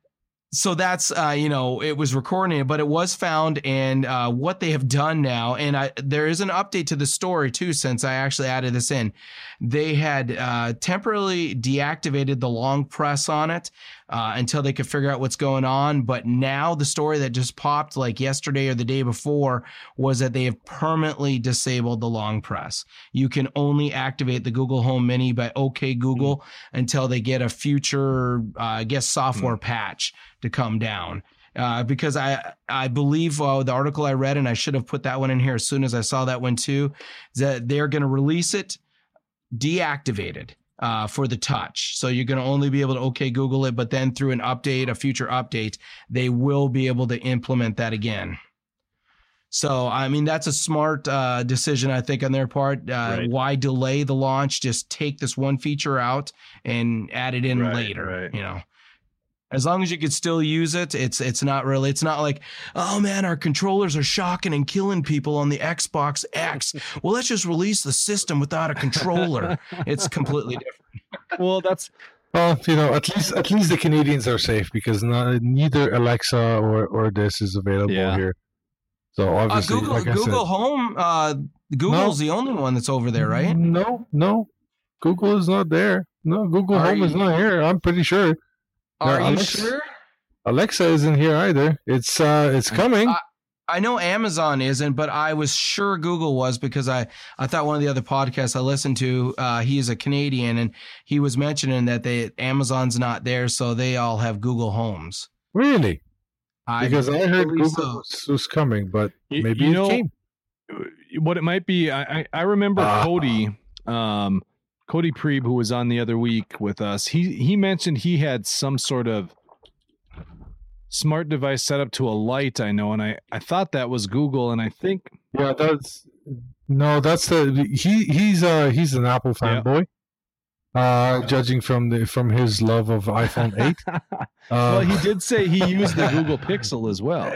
so that's uh you know, it was recording it, but it was found, and uh what they have done now, and I there is an update to the story too, since I actually added this in. They had uh temporarily deactivated the long press on it uh until they could figure out what's going on. But now the story that just popped like yesterday or the day before was that they have permanently disabled the long press. You can only activate the Google Home Mini by OK Google mm. until they get a future, uh, I guess, software mm. patch to come down. Uh, because I I believe uh, the article I read, and I should have put that one in here as soon as I saw that one too, is that they're going to release it deactivated uh, for the touch. So you're going to only be able to OK Google it, but then through an update, a future update, they will be able to implement that again. So, I mean, that's a smart uh, decision, I think, on their part. Uh, Right. Why delay the launch? Just take this one feature out and add it in Right, later, right. you know. As long as you could still use it, it's it's not really, it's not like, oh man, our controllers are shocking and killing people on the Xbox X. Well, let's just release the system without a controller. It's completely different. Well, that's Well, you know, at least at least the Canadians are safe because not, neither Alexa or, or this is available Yeah. here. So Uh, obviously, Google like I Google said, Home, uh, Google's No. the only one that's over there, right? No, no, Google is not there. No, Google Are Home is you- not here. I'm pretty sure. Are Yeah, you Alexa- sure? Alexa isn't here either. It's uh, it's coming. I- I know Amazon isn't, but I was sure Google was because I, I thought one of the other podcasts I listened to, uh, he is a Canadian, and he was mentioning that they Amazon's not there, so they all have Google Homes. Really? I Because I heard believe Google so. was, was coming, but You- maybe you it know, came. what it might be, I I, I remember Ah. Cody, um, Cody Preeb, who was on the other week with us. He he mentioned he had some sort of smart device set up to a light. I know, and I I thought that was Google, and I think Yeah, that's no, that's the he he's uh he's an Apple Yeah. fanboy. Uh, judging from the from his love of iPhone eight. well, Uh, he did say he used the Google Pixel as well.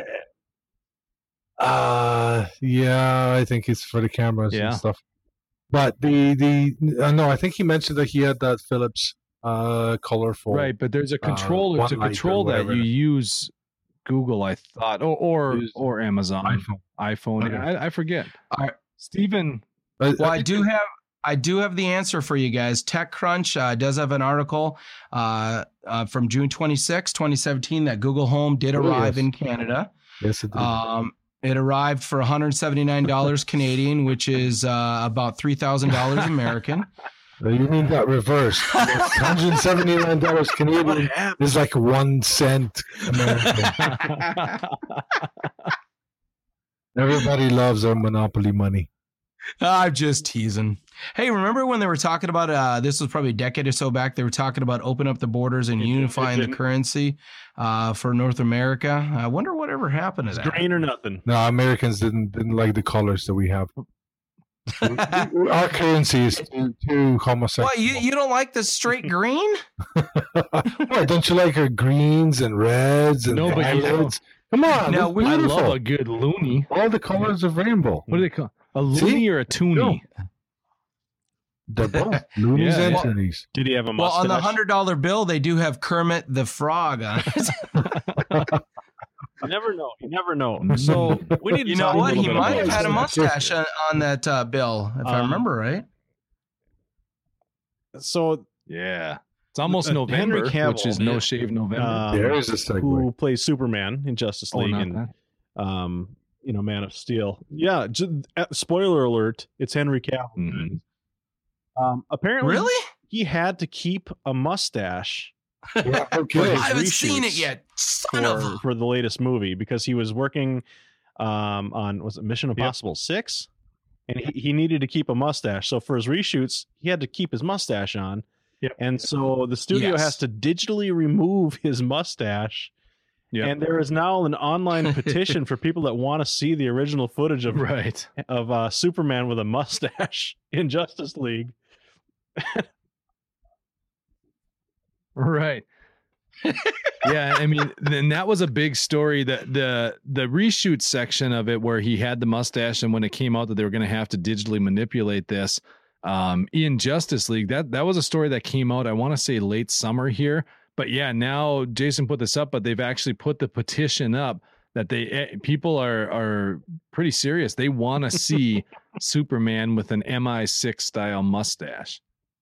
Uh, yeah, I think it's for the cameras Yeah. and stuff. But the the uh, no, I think he mentioned that he had that Philips uh colorful. Right, but there's a uh, controller One to Light or control that. whatever. You use Google, I thought, or or, Use or Amazon iPhone. iPhone. Okay. I, I forget. All right. Stephen, Uh, Well, I do have I do have the answer for you guys. TechCrunch uh, does have an article uh, uh, from June twenty-sixth, twenty seventeen that Google Home did Oh, arrive yes. in Canada. Yes, it did. Um, it arrived for one hundred seventy-nine dollars Canadian, which is uh, about three thousand dollars American. Uh, you mean that reverse? one hundred seventy-nine dollars Canadian is like one cent American. Everybody loves our monopoly money. I'm just teasing. Hey, remember when they were talking about uh, this was probably a decade or so back? They were talking about opening up the borders and It- it unifying the didn't. currency uh, for North America. I wonder whatever happened to that. Green or nothing. No, Americans didn't didn't like the colors that we have. Our currency is too, too homosexual. What, you, you don't like the straight green? Why, don't you like our greens and reds and No, but you violets? Come on, No, no, we- I beautiful. love a good loony. All the colors of rainbow. What do they call a See? loony or a toonie? They're both loonies Yeah, and yeah. toonies. Did he have a Well, mustache? on the hundred dollar bill, they do have Kermit the Frog on it. You never know. You never know. So we need to You know talk a what? little He bit might about have had a this. mustache on, on that uh, bill, if I Um, remember right. So Yeah, it's almost Uh, November, Henry Cavill, which is no shave November. um, There is a segue. who plays Superman in Justice oh, League not and that. um, you know, Man of Steel. Yeah. J- uh, spoiler alert: it's Henry Cavill. Mhm. Um, apparently, Really? he had to keep a mustache Yeah, For okay. his I haven't seen it reshoots yet. Son of for, a. for the latest movie because he was working um, on was it Mission Impossible Six, and he, he needed to keep a mustache. So for his reshoots, he had to keep his mustache on. Yep. And so the studio Yes. has to digitally remove his mustache. Yep. And there is now an online petition for people that want to see the original footage of Right. of uh, Superman with a mustache in Justice League. Right. Yeah, I mean, then that was a big story. That the the reshoot section of it, where he had the mustache, and when it came out that they were going to have to digitally manipulate this um, in Justice League, that that was a story that came out. I want to say late summer here, but yeah, now Jason put this up, but they've actually put the petition up that they eh, people are are pretty serious. They want to see Superman with an M I six style mustache.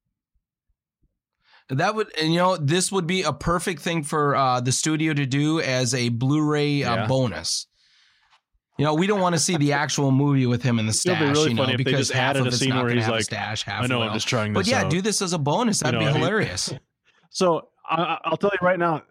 That would, and you know, this would be a perfect thing for uh, the studio to do as a Blu-ray uh, Yeah. bonus. You know, we don't want to see the actual movie with him in the It'd stash. be really you know, funny if they because just half added of a it's scene not where gonna he's have a like, stash, half I know will. I'm just trying But this yeah, out. do this as a bonus. That'd You know, be he- hilarious. So I, I'll tell you right now.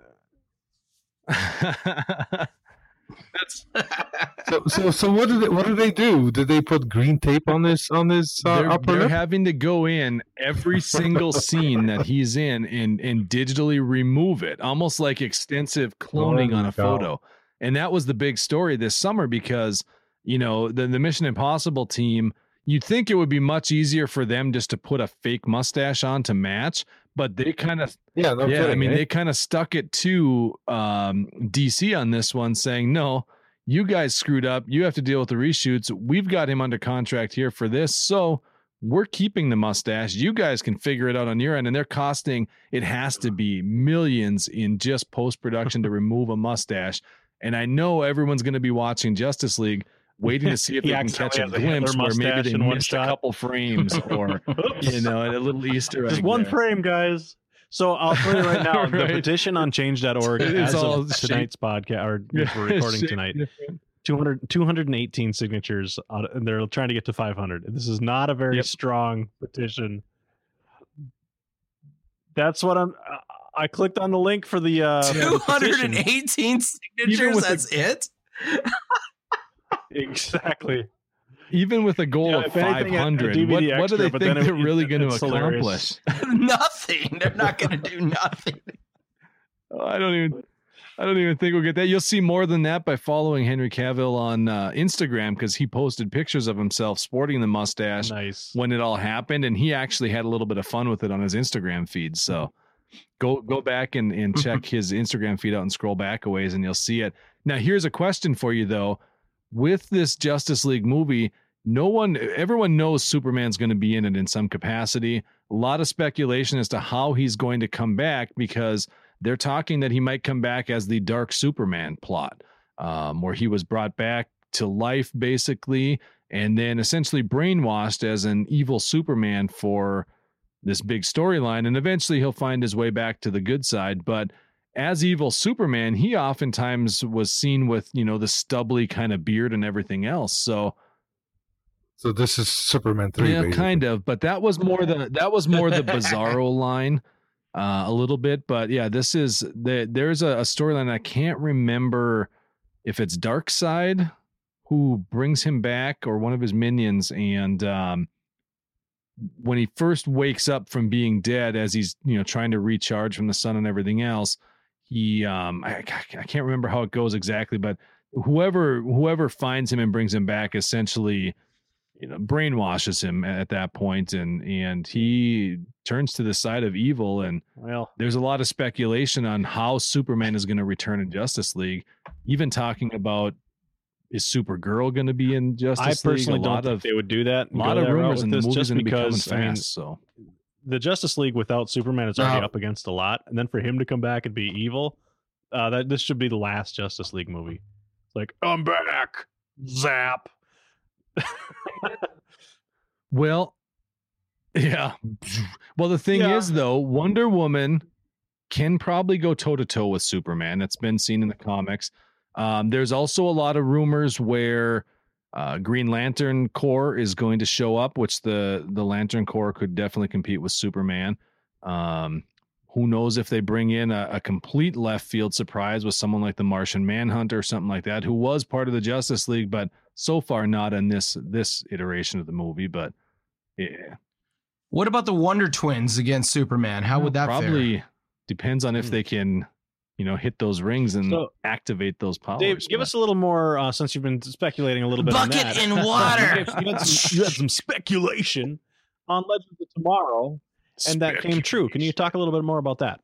That's So, so, so what did they, what do they do? Did they put green tape on this on this uh, they're, upper they're lip? having to go in every single scene that he's in and and digitally remove it, almost like extensive cloning Oh on my a God. photo. And that was the big story this summer because you know the the Mission Impossible team. You'd think it would be much easier for them just to put a fake mustache on to match, but they kind of Yeah, no yeah, kidding, I mean eh? they kind of stuck it to um, D C on this one, saying no. You guys screwed up. You have to deal with the reshoots. We've got him under contract here for this. So we're keeping the mustache. You guys can figure it out on your end. And they're costing, it has to be millions in just post production to remove a mustache. And I know everyone's going to be watching Justice League, waiting to see if He they can catch a accidentally has a glimpse Hitler where maybe mustache they in one missed a shot. couple frames or, you know, a little Easter egg. Just one there. frame, guys. So I'll tell you right now, the Right. petition on change dot org It's as all of tonight's podcast, or Yeah, we're recording shake tonight, different. two hundred, two hundred eighteen signatures, on, and they're trying to get to five hundred. This is not a very Yep. strong petition. That's what I'm. I clicked on the link for the uh, for the two hundred petition. eighteen signatures. with the- That's it. Exactly. even with a goal Yeah, of if anything, a- a five hundred, D V what, D what do they extra, but think then it- they're really going to it's hilarious. accomplish? Nothing. They're not going to do nothing. Oh, I don't even. I don't even think we'll get that. You'll see more than that by following Henry Cavill on uh, Instagram, because he posted pictures of himself sporting the mustache Nice. when it all happened, and he actually had a little bit of fun with it on his Instagram feed. So go go back and, and check his Instagram feed out and scroll back a ways, and you'll see it. Now, here's a question for you though: with this Justice League movie, no one, everyone knows Superman's going to be in it in some capacity. A lot of speculation as to how he's going to come back, because they're talking that he might come back as the Dark Superman plot, um, where he was brought back to life, basically, and then essentially brainwashed as an evil Superman for this big storyline. And eventually he'll find his way back to the good side. But as evil Superman, he oftentimes was seen with, you know, the stubbly kind of beard and everything else. So, So this is Superman three. yeah, basically. kind of. But that was more the that was more the Bizarro line. Uh, a little bit, but yeah, this is the there's a, a storyline. I can't remember if it's Darkseid who brings him back or one of his minions, and um, when he first wakes up from being dead, as he's you know trying to recharge from the sun and everything else, he um, I, I can't remember how it goes exactly, but whoever whoever finds him and brings him back essentially, you know, brainwashes him at that point, and and he turns to the side of evil. And Well, there's a lot of speculation on how Superman is going to return in Justice League, even talking about, is Supergirl going to be in Justice I League? personally A don't lot think of they would do that. a lot go of that route rumors, with and the this movie's just going to be coming because fast. I mean, so the Justice League without Superman is already Oh. up against a lot, and then for him to come back and be evil, uh, that this should be the last Justice League movie. It's like, I'm back, zap. well, yeah. Well, the thing Yeah. is, though, Wonder Woman can probably go toe to toe with Superman. It's been seen in the comics. Um, there's also a lot of rumors where uh, Green Lantern Corps is going to show up, which the the Lantern Corps could definitely compete with Superman. Um, who knows if they bring in a, a complete left field surprise with someone like the Martian Manhunter or something like that, who was part of the Justice League, but so far not in this this iteration of the movie. But yeah, What about the Wonder Twins against Superman? How would that probably fare? depends on if Hmm. they can, you know, hit those rings and So, activate those powers. Dave, give but- us a little more, uh, since you've been speculating a little bit on Bucket that. in water. you, had some, you had some speculation on Legends of Tomorrow, and that came true. Can you talk a little bit more about that?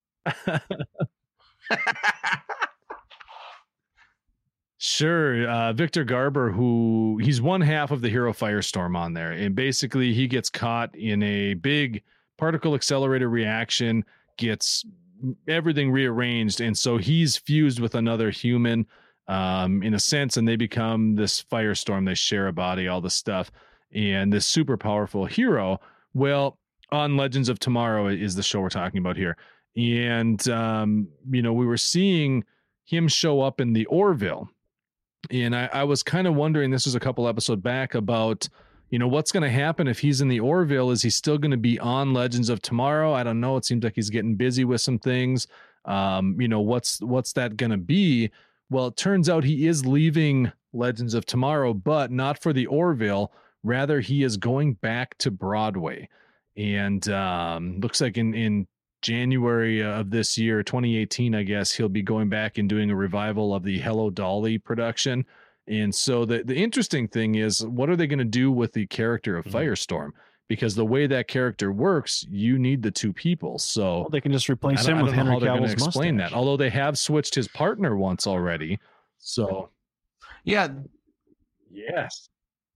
Sure. Uh, Victor Garber, who he's one half of the hero Firestorm on there. And basically, he gets caught in a big particle accelerator reaction, gets everything rearranged. And so he's fused with another human um, in a sense, and they become this Firestorm. They share a body, all this stuff. And this super powerful hero. Well, on Legends of Tomorrow is the show we're talking about here. And, um, you know, we were seeing him show up in the Orville. And I, I was kind of wondering, this was a couple episodes back, about, you know, what's going to happen if he's in the Orville? Is he still going to be on Legends of Tomorrow? I don't know. It seems like he's getting busy with some things. Um, you know, what's what's that going to be? Well, it turns out he is leaving Legends of Tomorrow, but not for the Orville. Rather, he is going back to Broadway. And um, looks like in, in January of this year, twenty eighteen, I guess, he'll be going back and doing a revival of the Hello Dolly production. And so the, the interesting thing is, what are they going to do with the character of Mm-hmm. Firestorm? Because the way that character works, you need the two people. So Well, they can just I replace don't, him I with don't know Henry how they're going to Cavill's explain mustache. that. Although they have switched his partner once already. So Yeah. yes.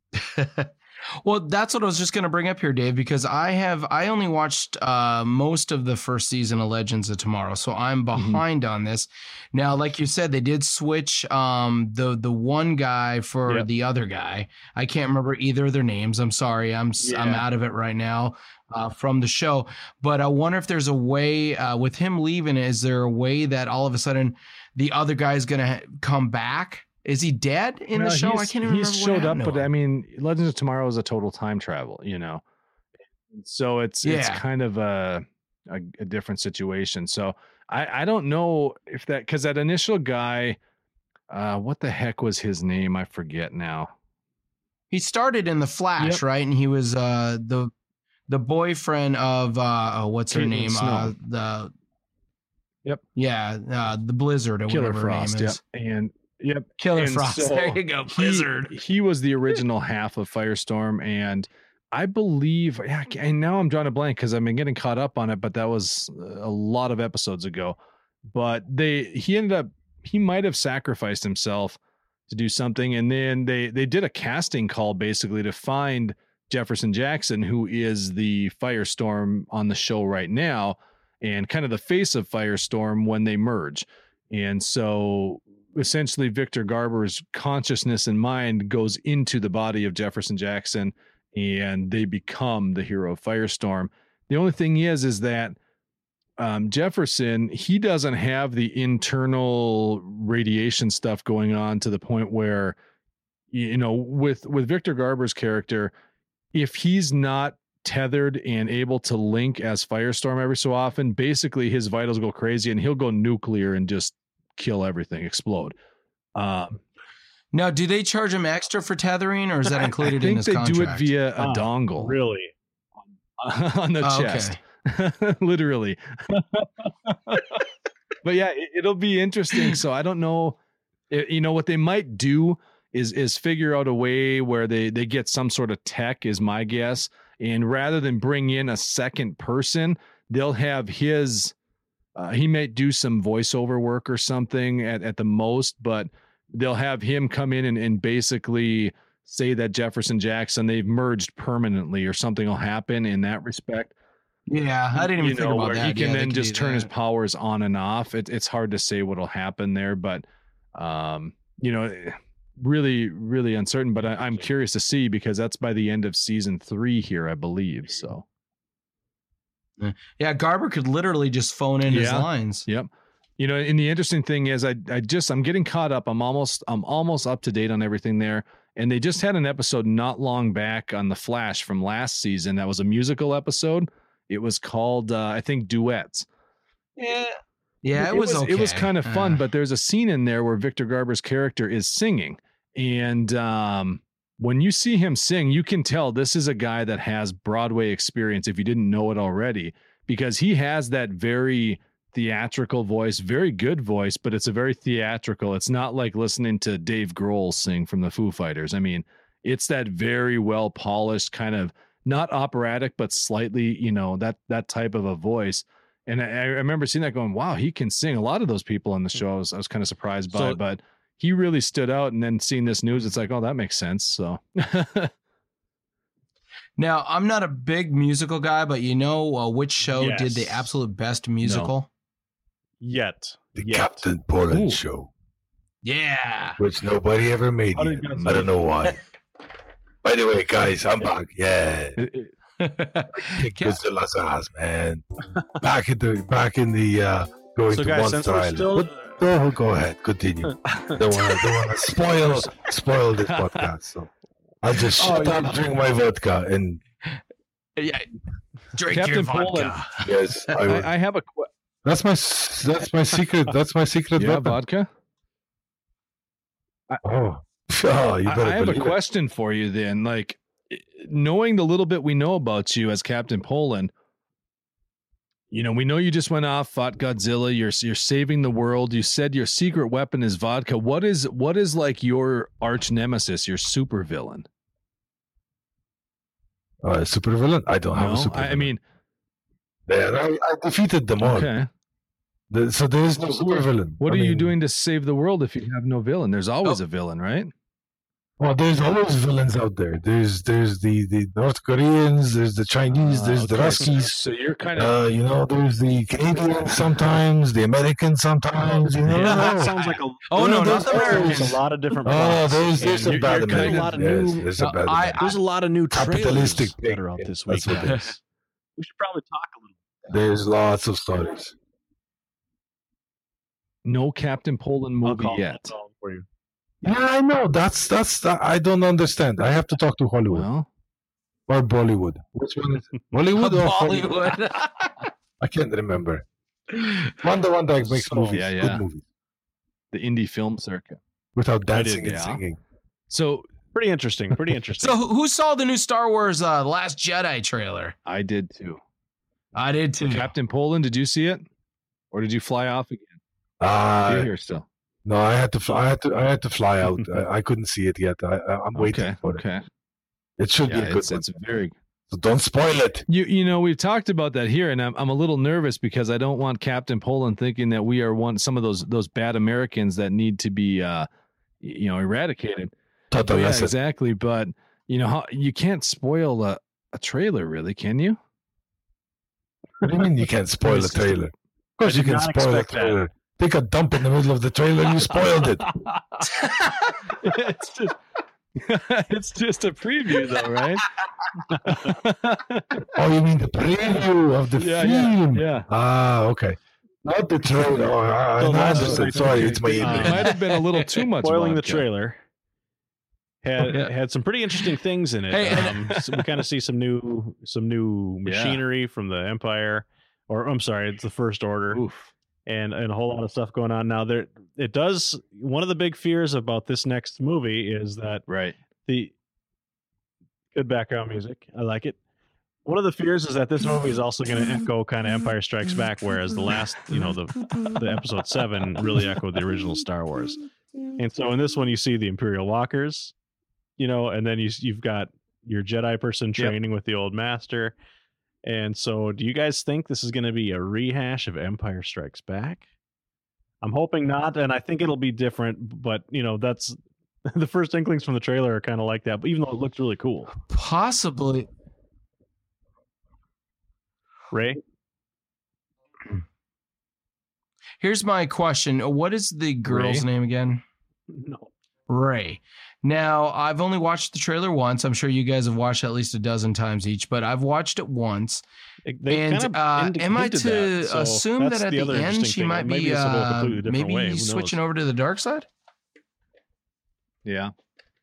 Well, that's what I was just going to bring up here, Dave, because I have I only watched uh, most of the first season of Legends of Tomorrow, so I'm behind on this. Now, like you said, they did switch um, the the one guy for Yep. the other guy. I can't remember either of their names. I'm sorry, I'm s I'm Yeah. out of it right now uh, from the show. But I wonder if there's a way uh, with him leaving. Is there a way that all of a sudden the other guy is going to ha- come back? Is he dead in Well, the show? I he's- can't even He's remember. showed what up, happened to but him. I mean, Legends of Tomorrow is a total time travel, you know. So it's it's Yeah. kind of a, a a different situation. So I I don't know if that, because that initial guy, uh, what the heck was his name? I forget now. He started in the Flash, Yep. right? And he was uh, the the boyfriend of uh, oh, what's her Caitlin name? Snow. Uh, the Yep. yeah, uh, the Blizzard or Killer whatever Frost. her name Yep. is. And yep. Killer And Frost. so There you go, he- Blizzard. He, was the original half of Firestorm, and I believe, yeah, and now I'm drawing a blank because I've been getting caught up on it, but that was a lot of episodes ago. But they, he ended up, he might have sacrificed himself to do something, and then they they did a casting call basically to find Jefferson Jackson, who is the Firestorm on the show right now, and kind of the face of Firestorm when they merge. And so essentially Victor Garber's consciousness and mind goes into the body of Jefferson Jackson, and they become the hero of Firestorm. The only thing is, is that um, Jefferson, he doesn't have the internal radiation stuff going on to the point where, you know, with, with Victor Garber's character, if he's not tethered and able to link as Firestorm every so often, basically his vitals go crazy and he'll go nuclear and just kill everything, explode. Um, Now, do they charge him extra for tethering, or is that included I think in his they contract? do it via a Ah, dongle Really? on the Oh, chest, literally. But yeah, it, it'll be interesting. So I don't know, it, you know, what they might do is is figure out a way where they they get some sort of tech, is my guess, and rather than bring in a second person, they'll have his. Uh, he might do some voiceover work or something at, at the most, but they'll have him come in and, and basically say that Jefferson Jackson, they've merged permanently or something will happen in that respect. Yeah, I didn't even You think know, about where that. he can Yeah, they then could just do turn his that. powers on and off. It, it's hard to say what'll happen there, but um, you know, really, really uncertain. But I, I'm curious to see, because that's by the end of season three here, I believe. So Yeah, Garber could literally just phone in his Yeah. lines. Yep. You know, and the interesting thing is I I just I'm getting caught up. I'm almost I'm almost up to date on everything there. And they just had an episode not long back on The Flash from last season that was a musical episode. It was called uh, I think Duets. Yeah. Yeah, it, was, okay. It was kind of fun, Uh, but there's a scene in there where Victor Garber's character is singing. And um when you see him sing, you can tell this is a guy that has Broadway experience if you didn't know it already, because he has that very theatrical voice, very good voice, but it's a very theatrical. It's not like listening to Dave Grohl sing from the Foo Fighters. I mean, it's that very well polished kind of, not operatic, but slightly, you know, that that type of a voice. And I, I remember seeing that going, wow, he can sing. A lot of those people on the show, I was, I was kind of surprised by, So- but he really stood out. And then seeing this news, it's like, oh, that makes sense. So Now, I'm not a big musical guy, but you know uh, which show did the Yes. absolute best musical? Yet. The Yet. Captain Poland Ooh. show, Yeah. which nobody ever made How yet. did you guys I don't know why. By the way, guys, I'm back. Yeah, kick Cap- Godzilla's ass, man. Back in the back in the uh, going So to guys, Monster since we're Island. still But, oh, go ahead, continue. don't want to don't want to spoil spoil this podcast. So I'll just Oh, shut up, drink my vodka, and yeah. Drink Captain your vodka. Poland. yes, I will. I, I have a que- That's my s- that's my secret. That's my secret yeah, weapon. vodka. Oh, oh, you I, better I have a believe it. question for you then. Like, knowing the little bit we know about you as Captain Poland, you know, we know you just went off, fought Godzilla. You're you're saving the world. You said your secret weapon is vodka. What is what is like your arch nemesis, your super villain? Uh, super villain? I don't have a No? super I, I villain. mean, Yeah, I, I defeated them all. okay. The- so there is no super villain. What I are you mean, doing to save the world if you have no villain? There's always Oh. a villain, right? Well, there's always villains out there. There's there's the, the North Koreans, there's the Chinese, Uh, there's the okay. Ruskies. So you're kind of Uh, you know, there's the Canadians sometimes, the Americans sometimes. You know, Yeah, that No. sounds like a. Oh, no, there's not the always- Americans. There's a lot of different. Oh, plots. there's there's And some you're- bad you're kind of Americans. a lot of Yes, new. there's some No, bad I- Americans. There's a lot of new Capitalistic trailers that are out thing. this That's week. what it guys. is. We should probably talk a little. There's lots of stories. no Captain Poland I'll movie call, I'll yet. call for you. Yeah, I know. That's that's. I don't understand. I have to talk to Hollywood Well, or Bollywood. Which one is it? Bollywood or Hollywood? Bollywood. I can't remember. One the one that makes So- movies, yeah, yeah. good movies, the indie film circuit. without I did, dancing and yeah. singing. So Pretty interesting. Pretty interesting. So who who saw the new Star Wars uh, Last Jedi trailer? I did too. I did too. Captain Poland, did you see it, or did you fly off again? Uh, You're here still. No, I had to. I had to. I had to fly out. I, I couldn't see it yet. I, I, I'm waiting Okay. for Okay. it. It should Yeah, be a good it's, one. it's very. So don't spoil it. You you know we've talked about that here, and I'm I'm a little nervous because I don't want Captain Poland thinking that we are one some of those those bad Americans that need to be uh you know eradicated. Total Yeah, lesson. exactly. But you know how you can't spoil a, a trailer, really, can you? What do you mean you can't spoil a trailer? Of course I you did can not spoil a expect that. trailer. Take a dump in the middle of the trailer and you spoiled it. it's just it's just a preview, though, right? Oh, you mean the preview of the Yeah, yeah, film? yeah. Ah, okay. Not the trailer. Oh, I, I So that's- understand. Sorry, it's my It English. might have been a little too much. Spoiling the vodka. trailer. Had Yeah. had some pretty interesting things in it. Hey, um, so we kind of see some new some new Yeah. machinery from the Empire, or I'm sorry, it's the First Order. Oof. and and a whole lot of stuff going on now. There, it does. One of the big fears about this next movie is that Right. the good background music. I like it. One of the fears is that this movie is also going to echo kind of Empire Strikes Back, whereas the last, you know, the the episode seven really echoed the original Star Wars. And so in this one, you see the Imperial Walkers, you know, and then you you've got your Jedi person training with the old master. And so, do you guys think this is going to be a rehash of Empire Strikes Back? I'm hoping not, and I think it'll be different. But you know, that's the first inklings from the trailer are kind of like that. But even though it looks really cool, Possibly. Ray. Here's my question. What is the girl's Ray? name again? No. Ray. Now, I've only watched the trailer once. I'm sure you guys have watched it at least a dozen times each, but I've watched it once. They and kind of uh, indi- am I hinted to that, so assume that's that at the the, other end interesting she thing. might Maybe be this will go a uh, completely different maybe way. Who switching knows? over to the dark side? Yeah.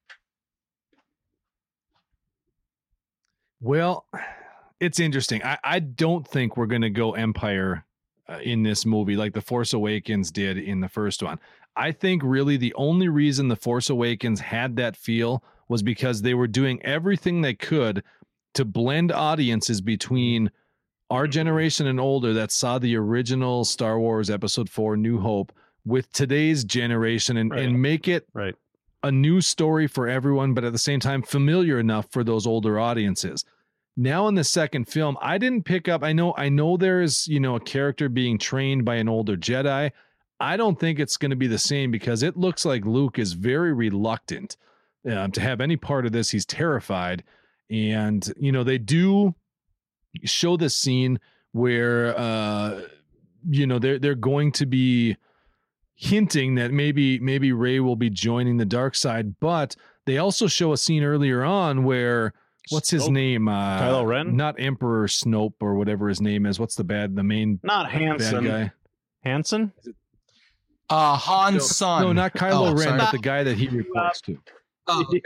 Well, it's interesting. I, I don't think we're going to go Empire uh, in this movie like The Force Awakens did in the first one. I think really the only reason The Force Awakens had that feel was because they were doing everything they could to blend audiences between our generation and older that saw the original Star Wars Episode four New Hope with today's generation and, Right. and make it Right. a new story for everyone, but at the same time familiar enough for those older audiences. Now in the second film, I didn't pick up. I know, I know there's, you know, a character being trained by an older Jedi. I don't think it's going to be the same because it looks like Luke is very reluctant um, to have any part of this. He's terrified. And, you know, they do show this scene where, uh, you know, they're, they're going to be hinting that maybe, maybe Rey will be joining the dark side, but they also show a scene earlier on where, what's his Snoke? name? Uh, Kylo Ren? Not Emperor Snope or whatever his name is. What's the bad, the main Not bad Hanson. guy? Hanson? Uh, Han's son. No, not Kylo Oh, Ren, sorry. but the guy that he reports to. Oh, okay.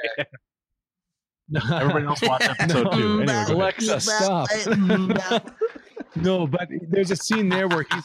Everybody else watch episode two. Anyway, go ahead. Alexa, stop. No, but there's a scene there where he's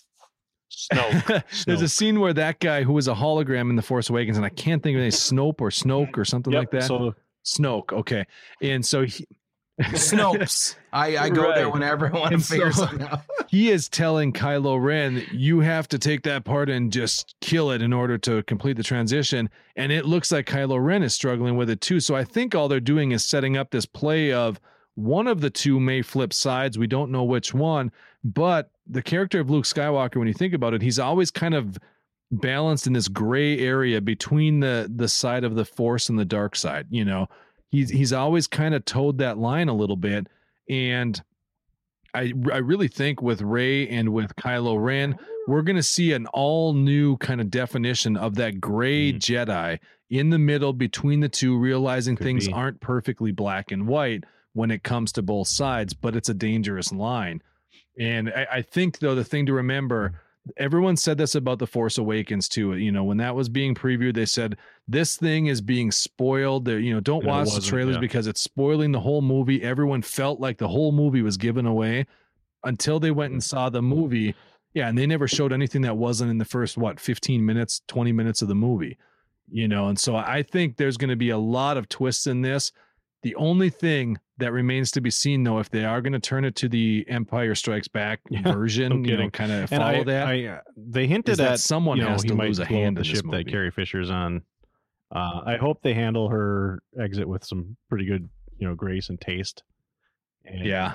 Snoke. there's a scene where that guy who was a hologram in The Force Awakens, and I can't think of his name, Snope or Snoke or something Yep, like that. So Snoke, okay. And so he, Snopes. I, I go there Right. whenever I want to And figure so- something out. he is telling Kylo Ren, you have to take that part and just kill it in order to complete the transition. And it looks like Kylo Ren is struggling with it too. So I think all they're doing is setting up this play of one of the two may flip sides. We don't know which one, but the character of Luke Skywalker, when you think about it, he's always kind of balanced in this gray area between the the side of the Force and the dark side. You know, he's he's always kind of towed that line a little bit. And I I really think with Rey and with Kylo Ren, we're going to see an all new kind of definition of that gray Mm. Jedi in the middle between the two, realizing Could things be. aren't perfectly black and white when it comes to both sides, but it's a dangerous line. And I, I think, though, the thing to remember, everyone said this about The Force Awakens too. You know, when that was being previewed, they said this thing is being spoiled. They're, you know, don't And it watch the wasn't, trailers yeah. because it's spoiling the whole movie. Everyone felt like the whole movie was given away until they went and saw the movie. Yeah, and they never showed anything that wasn't in the first, what, fifteen minutes, twenty minutes of the movie. you know, and so I think there's going to be a lot of twists in this. The only thing that remains to be seen, though, if they are going to turn it to the Empire Strikes Back Yeah, version, no you know, kidding. kind of And follow I, that. I, uh, they hinted is that at someone you know, has he to might lose a blow up hand the in this ship that movie. Carrie Fisher's on. Uh, I hope they handle her exit with some pretty good, you know, grace and taste. And Yeah.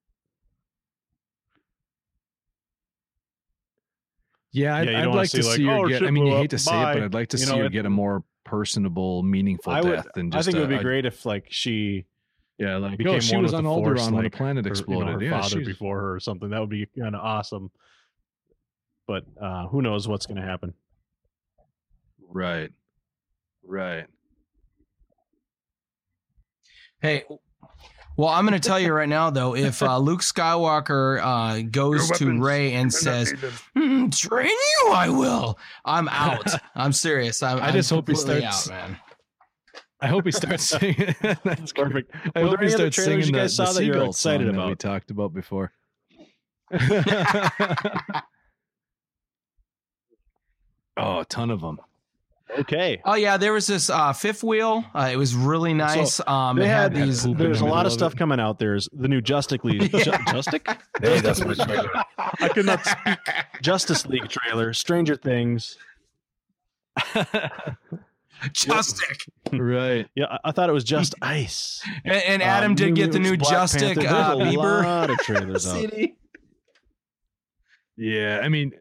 Yeah, I'd, Yeah, you I'd don't wanna like to see, like, see her "Oh, get. ship I mean, you blew hate up, to say bye." it, but I'd like to You see know, her it- get a more personable, meaningful I would. death than I just. think it would a- be a- great if like she Yeah, like became oh, she one was with on the Force, Alderaan when the like planet her, exploded. You know, her yeah, father she's, before her or something. That would be kind of awesome. But uh, who knows what's going to happen? right, right. Hey, well, I'm going to tell you right now, though, if uh, Luke Skywalker uh, goes Your to weapons Rey and are not says, needed. "Hmm, train you, I will," I'm out. I'm serious. I'm, I just I'm hope he completely starts- out, man. I hope he starts singing. That's Perfect. I Were hope there he any other starts trailers singing you the, guys saw the that you're Seagull excited song that we about? talked about before. Oh, a ton of them. Okay. Oh yeah, there was this uh, fifth wheel. Uh, it was really nice. um, They it had, had these. poop in there's the a lot middle of of stuff it. coming out. There's the new Justice League. Ju- Justice? Hey, that's much better. I could not speak. Justice League trailer. Stranger Things. Justic. Right. Yeah, I, I thought it was just ice. And, and Adam Um, did get the new Black Justic Panther. uh, There's a Bieber lot of trailers out. C D. Yeah, I mean,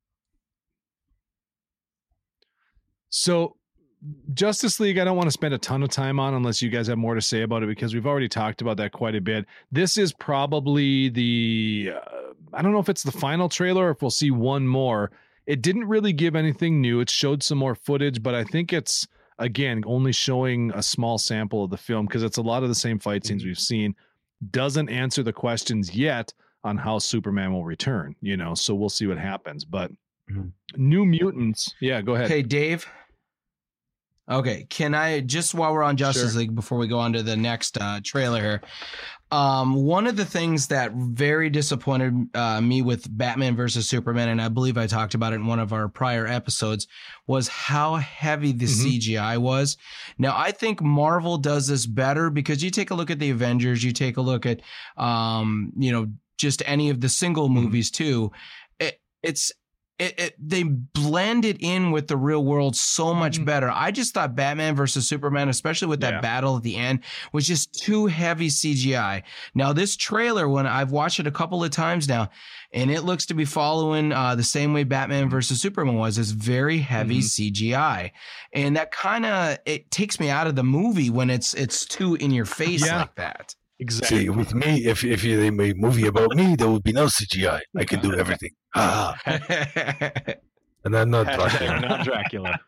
so Justice League, I don't want to spend a ton of time on unless you guys have more to say about it because we've already talked about that quite a bit. This is probably the, uh, I don't know if it's the final trailer or if we'll see one more. It didn't really give anything new. It showed some more footage, but I think it's, again, only showing a small sample of the film because it's a lot of the same fight scenes we've seen. Doesn't answer the questions yet on how Superman will return, you know, so we'll see what happens. But Mhm. New Mutants, yeah, go ahead. Hey, Dave. Okay, can I just while we're on Justice Sure. League before we go on to the next uh, trailer here? Um, one of the things that very disappointed uh, me with Batman versus Superman, and I believe I talked about it in one of our prior episodes, was how heavy the Mhm. C G I was. Now, I think Marvel does this better because you take a look at the Avengers, you take a look at, um, you know, just any of the single movies too. It, it's It, it, they blend it in with the real world so much better. I just thought Batman versus Superman, especially with that Yeah. battle at the end, was just too heavy C G I. Now, this trailer, when I've watched it a couple of times now, and it looks to be following uh, the same way Batman versus Superman was, is very heavy Mhm. C G I, and that kind of it takes me out of the movie when it's it's too in your face Yeah. like that. Exactly. See, with me, if if you they made a movie about me, there would be no C G I. I can do everything. Ah, and I'm not Hashtag Dracula. not Dracula.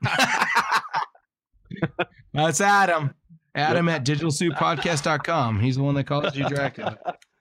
That's Adam. Adam at digital suit podcast dot com. He's the one that calls you Dracula.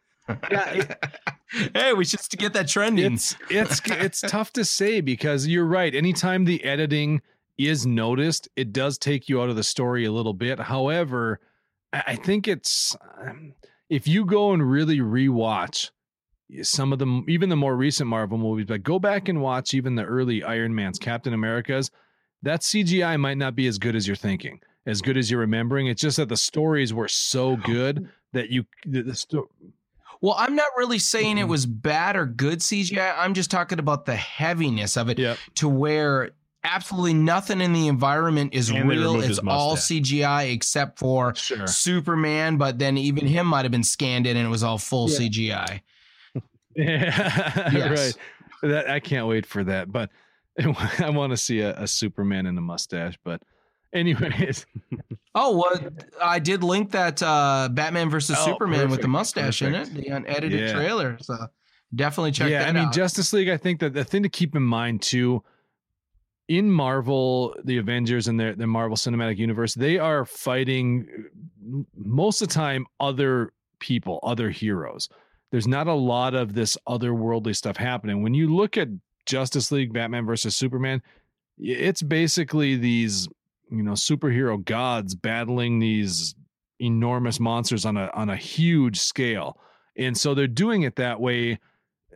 Hey, we should get that trending. It's it's it's tough to say because you're right. Anytime the editing is noticed, it does take you out of the story a little bit. However, I I think it's um, if you go and really rewatch some of the even the more recent Marvel movies, but go back and watch even the early Iron Man's, Captain America's, that C G I might not be as good as you're thinking, as good as you're remembering. It's just that the stories were so good that you the, the sto- Well, I'm not really saying Mm-hmm. it was bad or good C G I. I'm just talking about the heaviness of it Yep. to where absolutely nothing in the environment is And they real. removed It's his all mustache. C G I except for Sure. Superman, but then even him might have been scanned in and it was all full C G I. Yeah, Yes. right. That I can't wait for that. But I want to see a, a Superman in a mustache. But anyways, Oh, well, I did link that uh, Batman versus Oh, Superman with the perfect, mustache in perfect. it, the unedited Yeah. trailer. So definitely check yeah, that I mean out. Justice League. I think that the thing to keep in mind too, in Marvel, the Avengers and their the Marvel Cinematic Universe, they are fighting uh, most of the time other people, other heroes. There's not a lot of this otherworldly stuff happening. When you look at Justice League, Batman versus Superman, it's basically these, you know, superhero gods battling these enormous monsters on a on a huge scale. And so they're doing it that way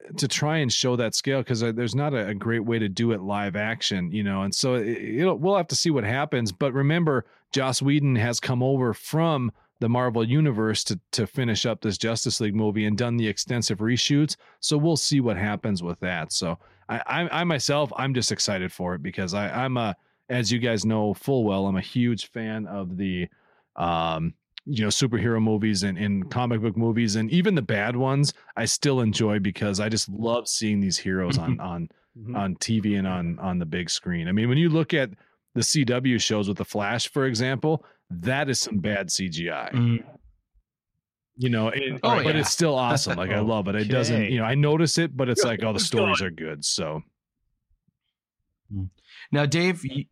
to try and show that scale, because there's not a, a great way to do it live action, you know, and so it, it'll, we'll have to see what happens. But remember, Joss Whedon has come over from the Marvel Universe to to finish up this Justice League movie and done the extensive reshoots. So we'll see what happens with that. So I, I, I myself, I'm just excited for it because I, I'm a, as you guys know full well, I'm a huge fan of the, um, you know, superhero movies and, and comic book movies, and even the bad ones I still enjoy because I just love seeing these heroes on, on, Mhm. on T V and on, on the big screen. I mean, when you look at the C W shows with the Flash, for example, that is some bad C G I. Mm. You know, it, Oh, but yeah. it's still awesome. Like I love it. It doesn't, Okay. you know, I notice it, but it's Yeah, like, oh, the it's stories gone. are good. So Now, Dave, you,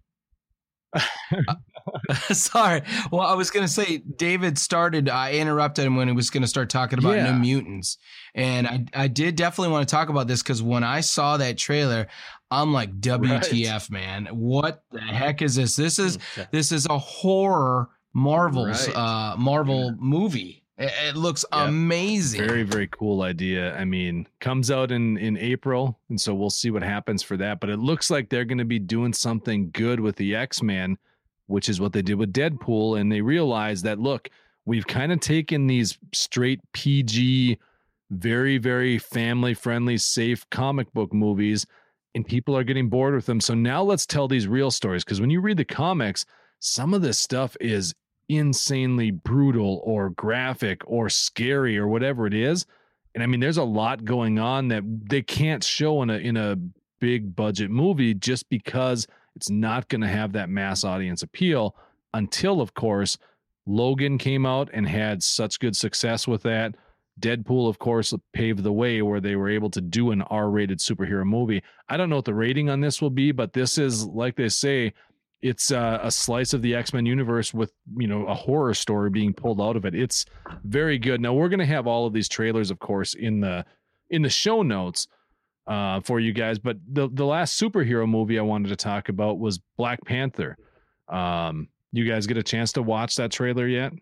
sorry. Well, I was going to say, David started, I interrupted him when he was going to start talking about Yeah. New Mutants. And I, I did definitely want to talk about this because when I saw that trailer, I'm like, W T F, man. What the heck is this? This is this is a horror Marvel's Right. uh, Marvel movie. It, it looks Yep. amazing. very, very cool idea. I mean, comes out in, in April. And so we'll see what happens for that. But it looks like they're going to be doing something good with the X-Men, which is what they did with Deadpool. And they realized that, look, we've kind of taken these straight P G, very, very family friendly, safe comic book movies, and people are getting bored with them. So now let's tell these real stories. Because when you read the comics, some of this stuff is insanely brutal or graphic or scary or whatever it is. And I mean, there's a lot going on that they can't show in a in a big budget movie just because it's not going to have that mass audience appeal until, of course, Logan came out and had such good success with that. Deadpool, of course, paved the way where they were able to do an R-rated superhero movie. I don't know what the rating on this will be, but this is, like they say, it's uh, a slice of the X-Men universe with, you know, a horror story being pulled out of it. It's very good. Now we're going to have all of these trailers, of course, in the in the show notes uh, for you guys. But the the last superhero movie I wanted to talk about was Black Panther. Um, you guys get a chance to watch that trailer yet?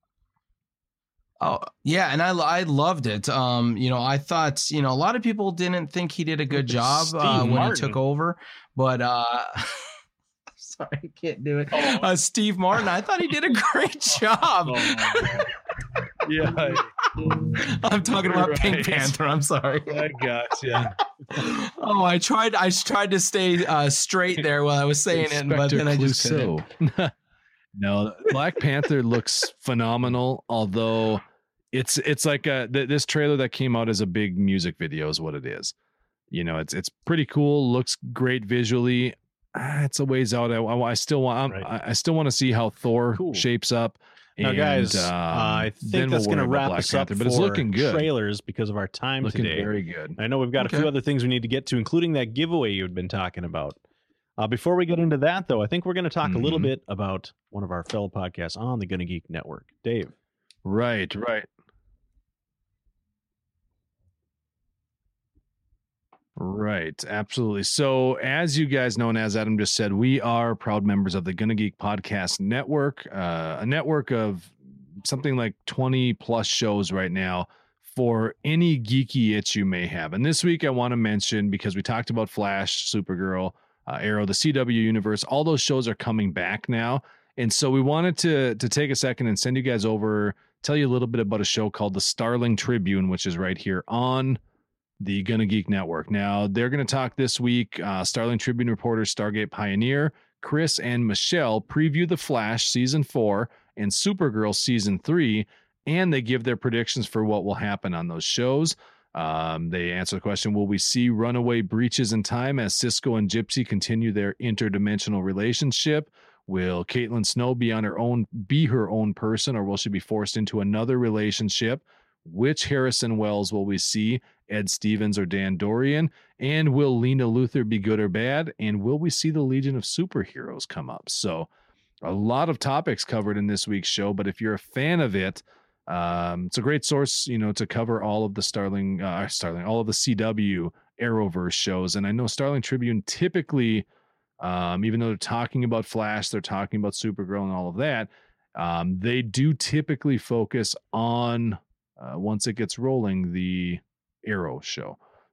Oh yeah, and I I loved it. Um, you know, I thought, you know, a lot of people didn't think he did a good job uh, Steve when Martin. he took over, but uh sorry, I can't do it. Uh, Steve Martin, I thought he did a great job. Yeah, I'm talking about Right. Pink Panther. I'm sorry. I got you. Oh, I tried. I tried to stay uh, straight there while I was saying it, but then I just couldn't. No, Black Panther looks phenomenal. Although it's it's like a th- this trailer that came out as a big music video is what it is. You know, it's it's pretty cool. Looks great visually. Ah, it's a ways out. I, I, I still want. Right. I, I still want to see how Thor Cool. shapes up. Now, And, guys, um, uh, I then think that's we'll going to worry about wrap Black us up Panther, for but it's looking good. trailers because of our time Looking today. very good. I know we've got Okay. a few other things we need to get to, including that giveaway you had been talking about. Uh, before we get into that, though, I think we're going to talk a little Mhm. bit about one of our fellow podcasts on the Gonna Geek Network. Dave. Right, right. Right, absolutely. So, as you guys know, and as Adam just said, we are proud members of the Gonna Geek Podcast Network, uh, a network of something like twenty plus shows right now for any geeky itch you may have. And this week, I want to mention, because we talked about Flash, Supergirl, uh, Arrow, the C W universe, all those shows are coming back now. And so we wanted to to take a second and send you guys over, tell you a little bit about a show called the Starling Tribune, which is right here on the Gonna Geek Network. Now, they're going to talk this week. Uh, Starling Tribune reporter, Stargate Pioneer, Chris and Michelle preview The Flash season four and Supergirl season three, and they give their predictions for what will happen on those shows. Um, they answer the question, will we see runaway breaches in time as Cisco and Gypsy continue their interdimensional relationship? Will Caitlin Snow be on her own, be her own person, or will she be forced into another relationship? Which Harrison Wells will we see, Ed Stevens or Dan Dorian? And will Lena Luthor be good or bad? And will we see the Legion of Superheroes come up? So a lot of topics covered in this week's show, but if you're a fan of it, um, it's a great source, you know, to cover all of the Starling, uh, Starling, all of the C W Arrowverse shows. And I know Starling Tribune typically, um, even though they're talking about Flash, they're talking about Supergirl and all of that, um, they do typically focus on, uh, once it gets rolling, the Arrow show.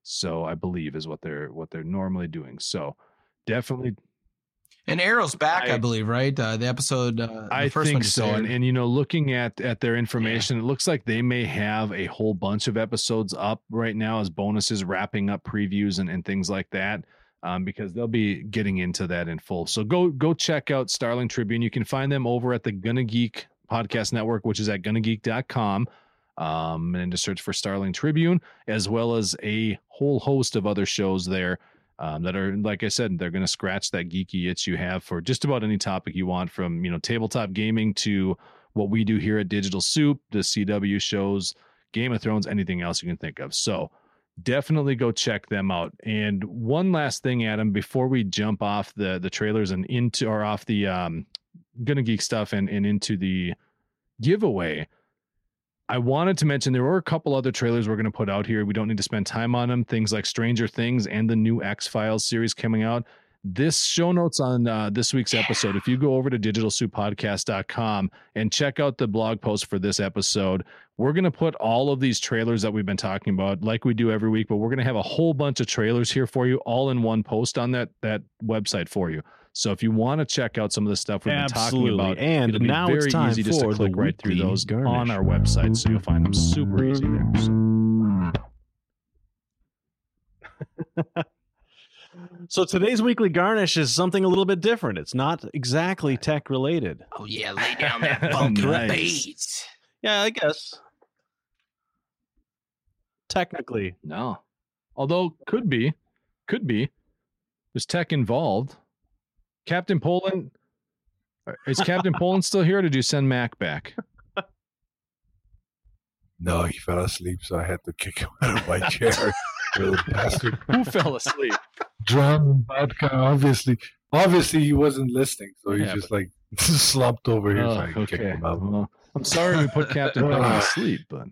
So I believe is what they're what they're normally doing. So definitely. And Arrow's back, I, I believe, right? Uh, the episode, uh, the I first think one just so. aired. And, and, you know, looking at, at their information, yeah. It looks like they may have a whole bunch of episodes up right now as bonuses, wrapping up previews and, and things like that, um, because they'll be getting into that in full. So go, go check out Starling Tribune. You can find them over at the Gonna Geek Podcast Network, which is at gonna geek dot com. Um, and just search for Starling Tribune, as well as a whole host of other shows there. Um, that are, like I said, they're going to scratch that geeky itch you have for just about any topic you want, from, you know, tabletop gaming to what we do here at Digital Soup, the C W shows, Game of Thrones, anything else you can think of. So definitely go check them out. And one last thing, Adam, before we jump off the the trailers and into or off the um, Gonna Geek stuff and, and into the giveaway, I wanted to mention there were a couple other trailers we're going to put out here. We don't need to spend time on them. Things like Stranger Things and the new X-Files series coming out. This show notes on uh, this week's episode, if you go over to digital soup podcast dot com and check out the blog post for this episode, we're going to put all of these trailers that we've been talking about like we do every week, but we're going to have a whole bunch of trailers here for you all in one post on that, that website for you. So if you want to check out some of the stuff we've Absolutely. been talking about, and it'll be now very it's time easy just to for click the right through weekly those garnish. on our website. So you'll find them super easy there. So. So today's weekly garnish is something a little bit different. It's not exactly tech related. Oh yeah, lay down that funky Nice. bass. Yeah, I guess. Technically. No. Although could be. Could be. There's tech involved. Captain Poland. Is Captain Poland still here, or did you send Mac back? No, he fell asleep, so I had to kick him out of my chair. Little bastard. Who fell asleep? Drum and vodka, obviously. Obviously, he wasn't listening, so he Yeah, just like slumped over here. Oh, so I kicked okay. him out. Well, I'm sorry we put Captain Poland to sleep, but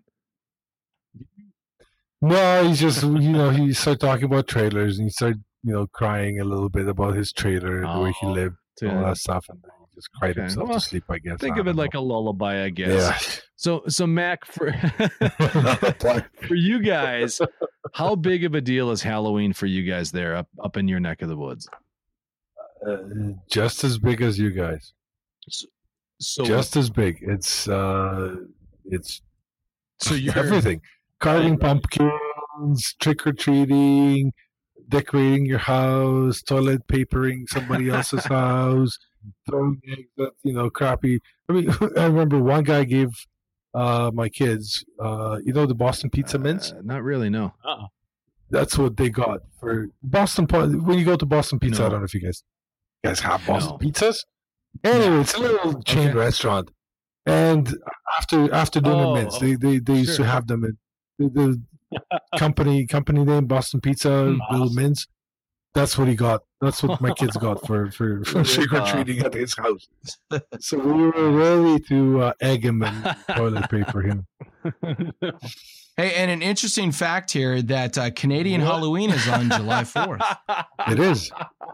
No, he's just, you know, he started talking about trailers and he started, you know, crying a little bit about his trailer and the way he Oh, lived and all yeah. that stuff. And then he just cried Okay. himself Well, to sleep, I guess. think I of it don't like know. a lullaby, I guess. Yeah. So, so Mac, for for you guys, how big of a deal is Halloween for you guys there up up in your neck of the woods? Uh, just as big as you guys. So, just as big. It's, uh, it's so you're everything. Carving pumpkins, trick or treating, decorating your house, toilet papering somebody else's house, throwing eggs at, you know, crappy. I mean, I remember one guy gave uh, my kids, uh, you know, the Boston pizza mints. Uh, not really, no. Uh-uh. That's what they got for Boston. When you go to Boston Pizza, No. I don't know if you guys, you guys have Boston No. pizzas. Anyway, it's a little chain Okay. restaurant, and after after dinner Oh, mints, they they, they used sure. to have them in the, the company company name Boston Pizza little mints. That's what he got. That's what my kids got for for, for trick or treating at his house. So we were ready to uh, egg him and toilet paper him. Hey, and an interesting fact here that uh, Canadian What? Halloween is on July fourth. It is.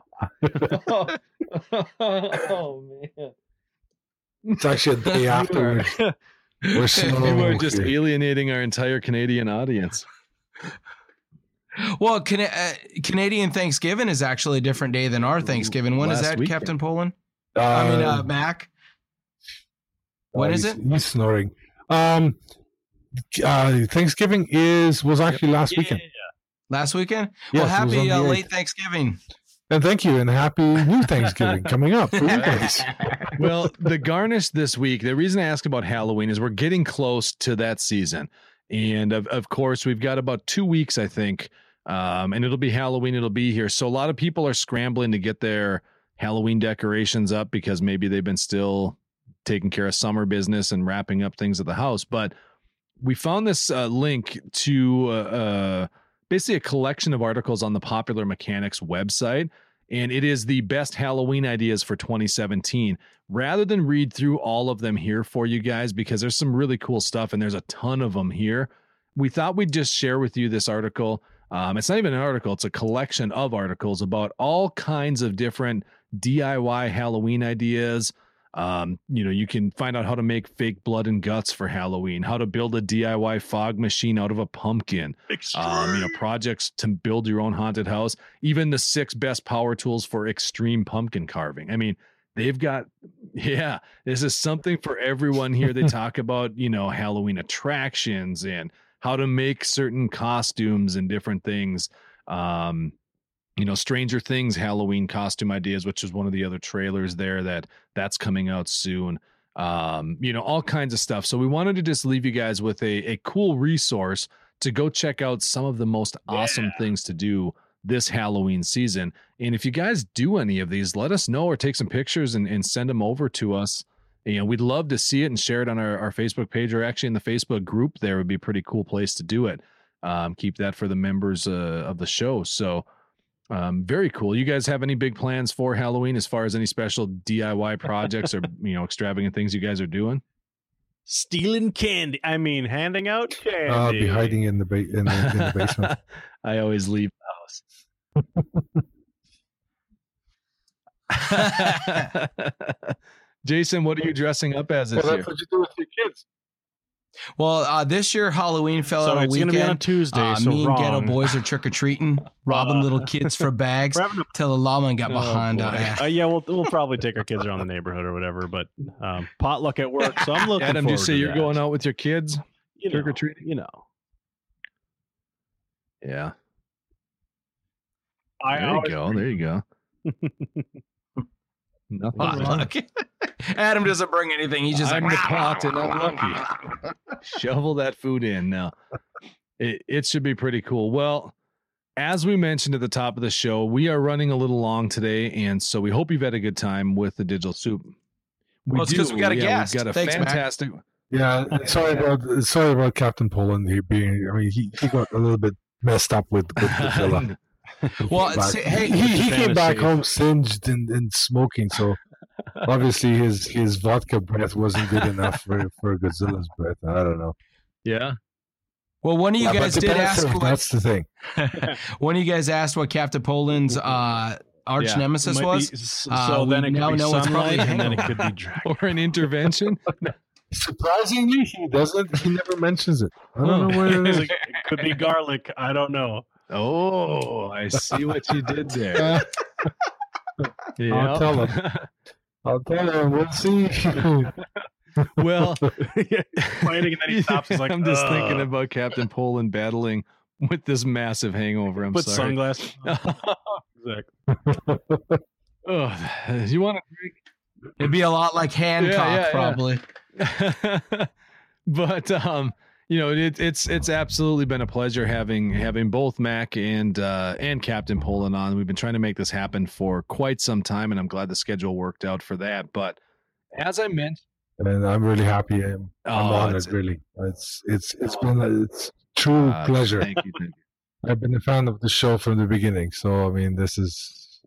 Oh man. It's actually a day after. We're, we're slow You are just here. alienating our entire Canadian audience. Well, Cana- uh, Canadian Thanksgiving is actually a different day than our Thanksgiving. When is Last that, weekend. Captain Poland? I mean, uh, Uh, Mac. When uh, is he's- it? He's snoring. Um, uh, Thanksgiving is was actually last weekend. Last weekend? Yes, well, it was happy on uh, the late eighth. Thanksgiving. And thank you, and happy new Thanksgiving coming up for you guys. Well, the garnish this week, the reason I ask about Halloween is we're getting close to that season. And of, of course, we've got about two weeks, I think. Um, and it'll be Halloween, it'll be here. So a lot of people are scrambling to get their Halloween decorations up because maybe they've been still taking care of summer business and wrapping up things at the house. But we found this uh, link to uh, uh, basically a collection of articles on the Popular Mechanics website. And it is the best Halloween ideas for twenty seventeen. Rather than read through all of them here for you guys, because there's some really cool stuff and there's a ton of them here, we thought we'd just share with you this article. Um, it's not even an article, it's a collection of articles about all kinds of different D I Y Halloween ideas. Um, you know, you can find out how to make fake blood and guts for Halloween, how to build a D I Y fog machine out of a pumpkin, um, you know, projects to build your own haunted house, even the six best power tools for extreme pumpkin carving. I mean, they've got, yeah, this is something for everyone here. They talk about, you know, Halloween attractions and how to make certain costumes and different things. Um, you know, Stranger Things Halloween costume ideas, which is one of the other trailers there that that's coming out soon. Um, you know, all kinds of stuff. So we wanted to just leave you guys with a, a cool resource to go check out some of the most yeah. awesome things to do this Halloween season. And if you guys do any of these, let us know or take some pictures and, and send them over to us. You know, we'd love to see it and share it on our, our Facebook page, or actually in the Facebook group. There would be a pretty cool place to do it. Um, keep that for the members uh, of the show. So um, very cool. You guys have any big plans for Halloween as far as any special D I Y projects or, you know, extravagant things you guys are doing? Stealing candy. I mean, handing out candy. I'll be hiding in the, ba- in the, in the basement. I always leave the house. Jason, what are you dressing up as this well, year? That's what you do with your kids. Well, uh, this year Halloween fell So on a it's gonna weekend. be on Tuesday, Uh, so me and wrong. Ghetto Boys are trick or treating, robbing Uh, little kids for bags we're having a- till the lawman got Oh, behind boy. us. Uh, yeah, we'll we'll probably take our kids around the neighborhood or whatever, but um, potluck at work. So I'm looking. Adam, forward just say to you're that. going out with your kids You trick or know, treating. You know, Yeah. I There you always- go. There you go. Nothing wrong. Potluck. Adam doesn't bring anything. He's just I'm like the pot and I'm lucky. Shovel that food in now. It, it should be pretty cool. Well, as we mentioned at the top of the show, we are running a little long today, and so we hope you've had a good time with the Digital Soup. We Well, it's 'cause we got a yeah, guest. We've got a Thanks, Mac. fantastic. Yeah, and sorry about sorry about Captain Poland here being. I mean, he, he got a little bit messed up with with Godzilla. Well, Back- it's- hey, he, he came back fantasy. home singed and, and smoking, so obviously his his vodka breath wasn't good enough for for Godzilla's breath. I don't know. Yeah. well, one of you Yeah, but guys the did best ask. of- What, That's the thing. one of you guys asked what Captain Poland's uh, arch Yeah. nemesis Might be- was. s- Uh, so we then it could now be know it's probably sunlight, and then it hangover. could be dragon. Or an intervention. Surprisingly, he doesn't. He never mentions it. I don't know where it It's is. like, it could be garlic. I don't know. Oh, I see what you did there. Yeah. I'll tell him. I'll tell him. We'll see. Well, Fighting, and then he stops. He's like, I'm just thinking "Ugh." about Captain Poland battling with this massive hangover. I'm Put sorry. sunglasses. on. Exactly. Oh, you want It'd be a lot like Hancock, yeah, yeah. probably. to? But um, you know, it, it's it's absolutely been a pleasure having having both Mac and uh, and Captain Poland on. We've been trying to make this happen for quite some time, and I'm glad the schedule worked out for that. But as I mentioned. And I'm really happy. I'm, I'm Oh, honored. it's- Really, it's it's it's been a, it's true Uh, pleasure. Thank you. Thank you. I've been a fan of the show from the beginning. So I mean, this is.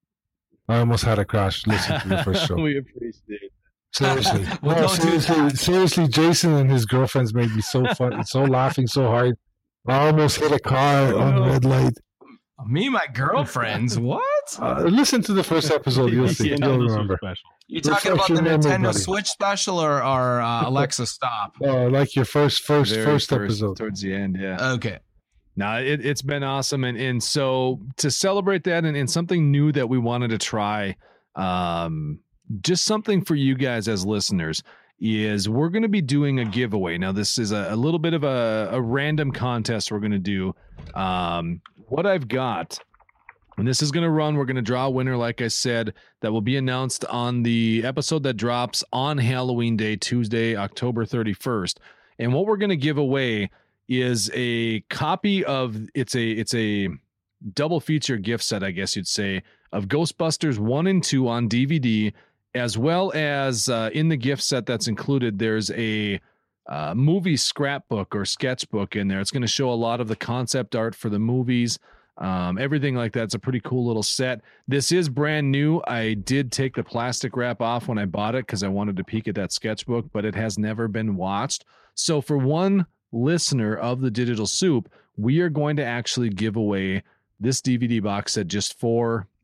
I almost had a crash listening to the first show. We appreciate it. Seriously, Well, no, don't do seriously, seriously. Jason and his girlfriends made me so fun, so laughing so hard. I almost hit a car on Oh. red light. Me and my girlfriends. What? Uh, listen to the first episode. You'll see. Yeah, You'll those are remember. special. You talking about Refresh the your memory, Nintendo buddy. Switch special or, or uh, Alexa Stop? Uh, like your first, first, Very first episode. towards the end. Yeah. Okay. No, it, it's been awesome. And, and so to celebrate that and, and something new that we wanted to try, um, just something for you guys as listeners is we're going to be doing a giveaway. Now, this is a, a little bit of a, a random contest we're going to do. Um, what I've got, and this is going to run, we're going to draw a winner, like I said, that will be announced on the episode that drops on Halloween Day, Tuesday, October thirty-first. And what we're going to give away is a copy of it's a it's a double feature gift set, I guess you'd say, of Ghostbusters one and two on D V D, as well as uh, in the gift set that's included, there's a uh, movie scrapbook or sketchbook in there. It's going to show a lot of the concept art for the movies, um, everything like that. It's a pretty cool little set. This is brand new. I did take the plastic wrap off when I bought it because I wanted to peek at that sketchbook, but it has never been watched. So for one listener of the Digital Soup, we are going to actually give away this D V D box set just for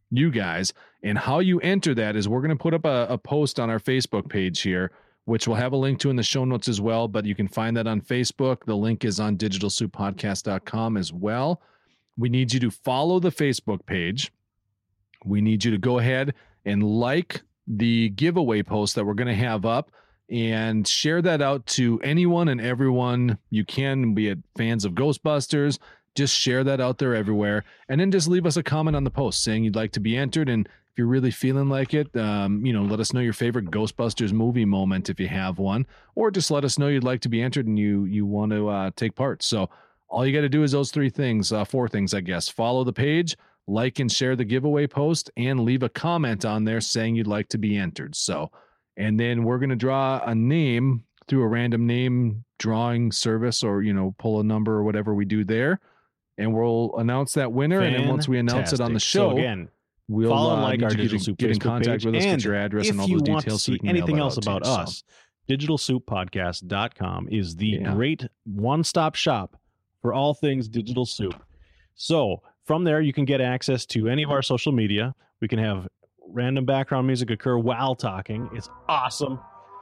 you guys. And how you enter that is we're going to put up a, a post on our Facebook page here, which we'll have a link to in the show notes as well, but you can find that on Facebook. The link is on digital soup podcast dot com as well. We need you to follow the Facebook page. We need you to go ahead and like the giveaway post that we're going to have up and share that out to anyone and everyone you can, be it fans of Ghostbusters. Just share that out there everywhere. And then just leave us a comment on the post saying you'd like to be entered. And if you're really feeling like it, um, you know, let us know your favorite Ghostbusters movie moment if you have one, or just let us know you'd like to be entered and you you want to uh, take part. So all you got to do is those three things, uh, four things, I guess. Follow the page, like and share the giveaway post, and leave a comment on there saying you'd like to be entered. So, and then we're going to draw a name through a random name drawing service, or, you know, pull a number or whatever we do there. And we'll announce that winner. Fantastic. And then once we announce it on the show, so again, we'll follow and uh, like our Digital Soup get in Facebook contact page. with us, and get your address and all if those you want details. to see so anything else out about you, us, so. digital soup podcast dot com is the Yeah. great one-stop shop for all things Digital Soup. So from there, you can get access to any of our social media. We can have random background music occur while talking. It's awesome.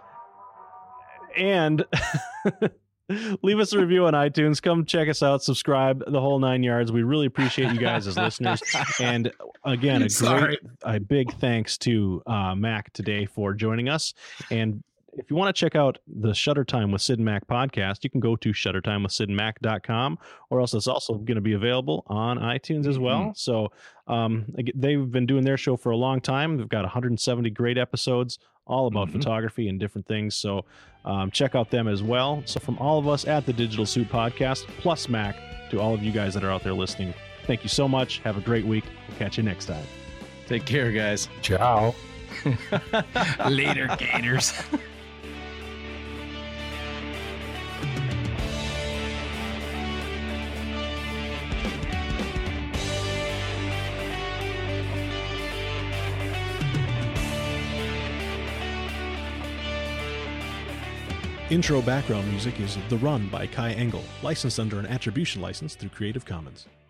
And leave us a review on iTunes. Come check us out. Subscribe, the whole nine yards. We really appreciate you guys as listeners. And again, a Sorry. great, a big thanks to uh, Mac today for joining us. And if you want to check out the Shutter Time with Sid and Mac podcast, you can go to shutter time with sid and mac dot com, or else it's also going to be available on iTunes as well. Mm-hmm. So um, they've been doing their show for a long time. They've got one hundred seventy great episodes, all about mm-hmm. photography and different things. So um, check out them as well. So from all of us at the Digital Soup Podcast, plus Mac, to all of you guys that are out there listening, thank you so much. Have a great week. We'll catch you next time. Take care, guys. Ciao. Later, Gators. Intro background music is The Run by Kai Engel, licensed under an attribution license through Creative Commons.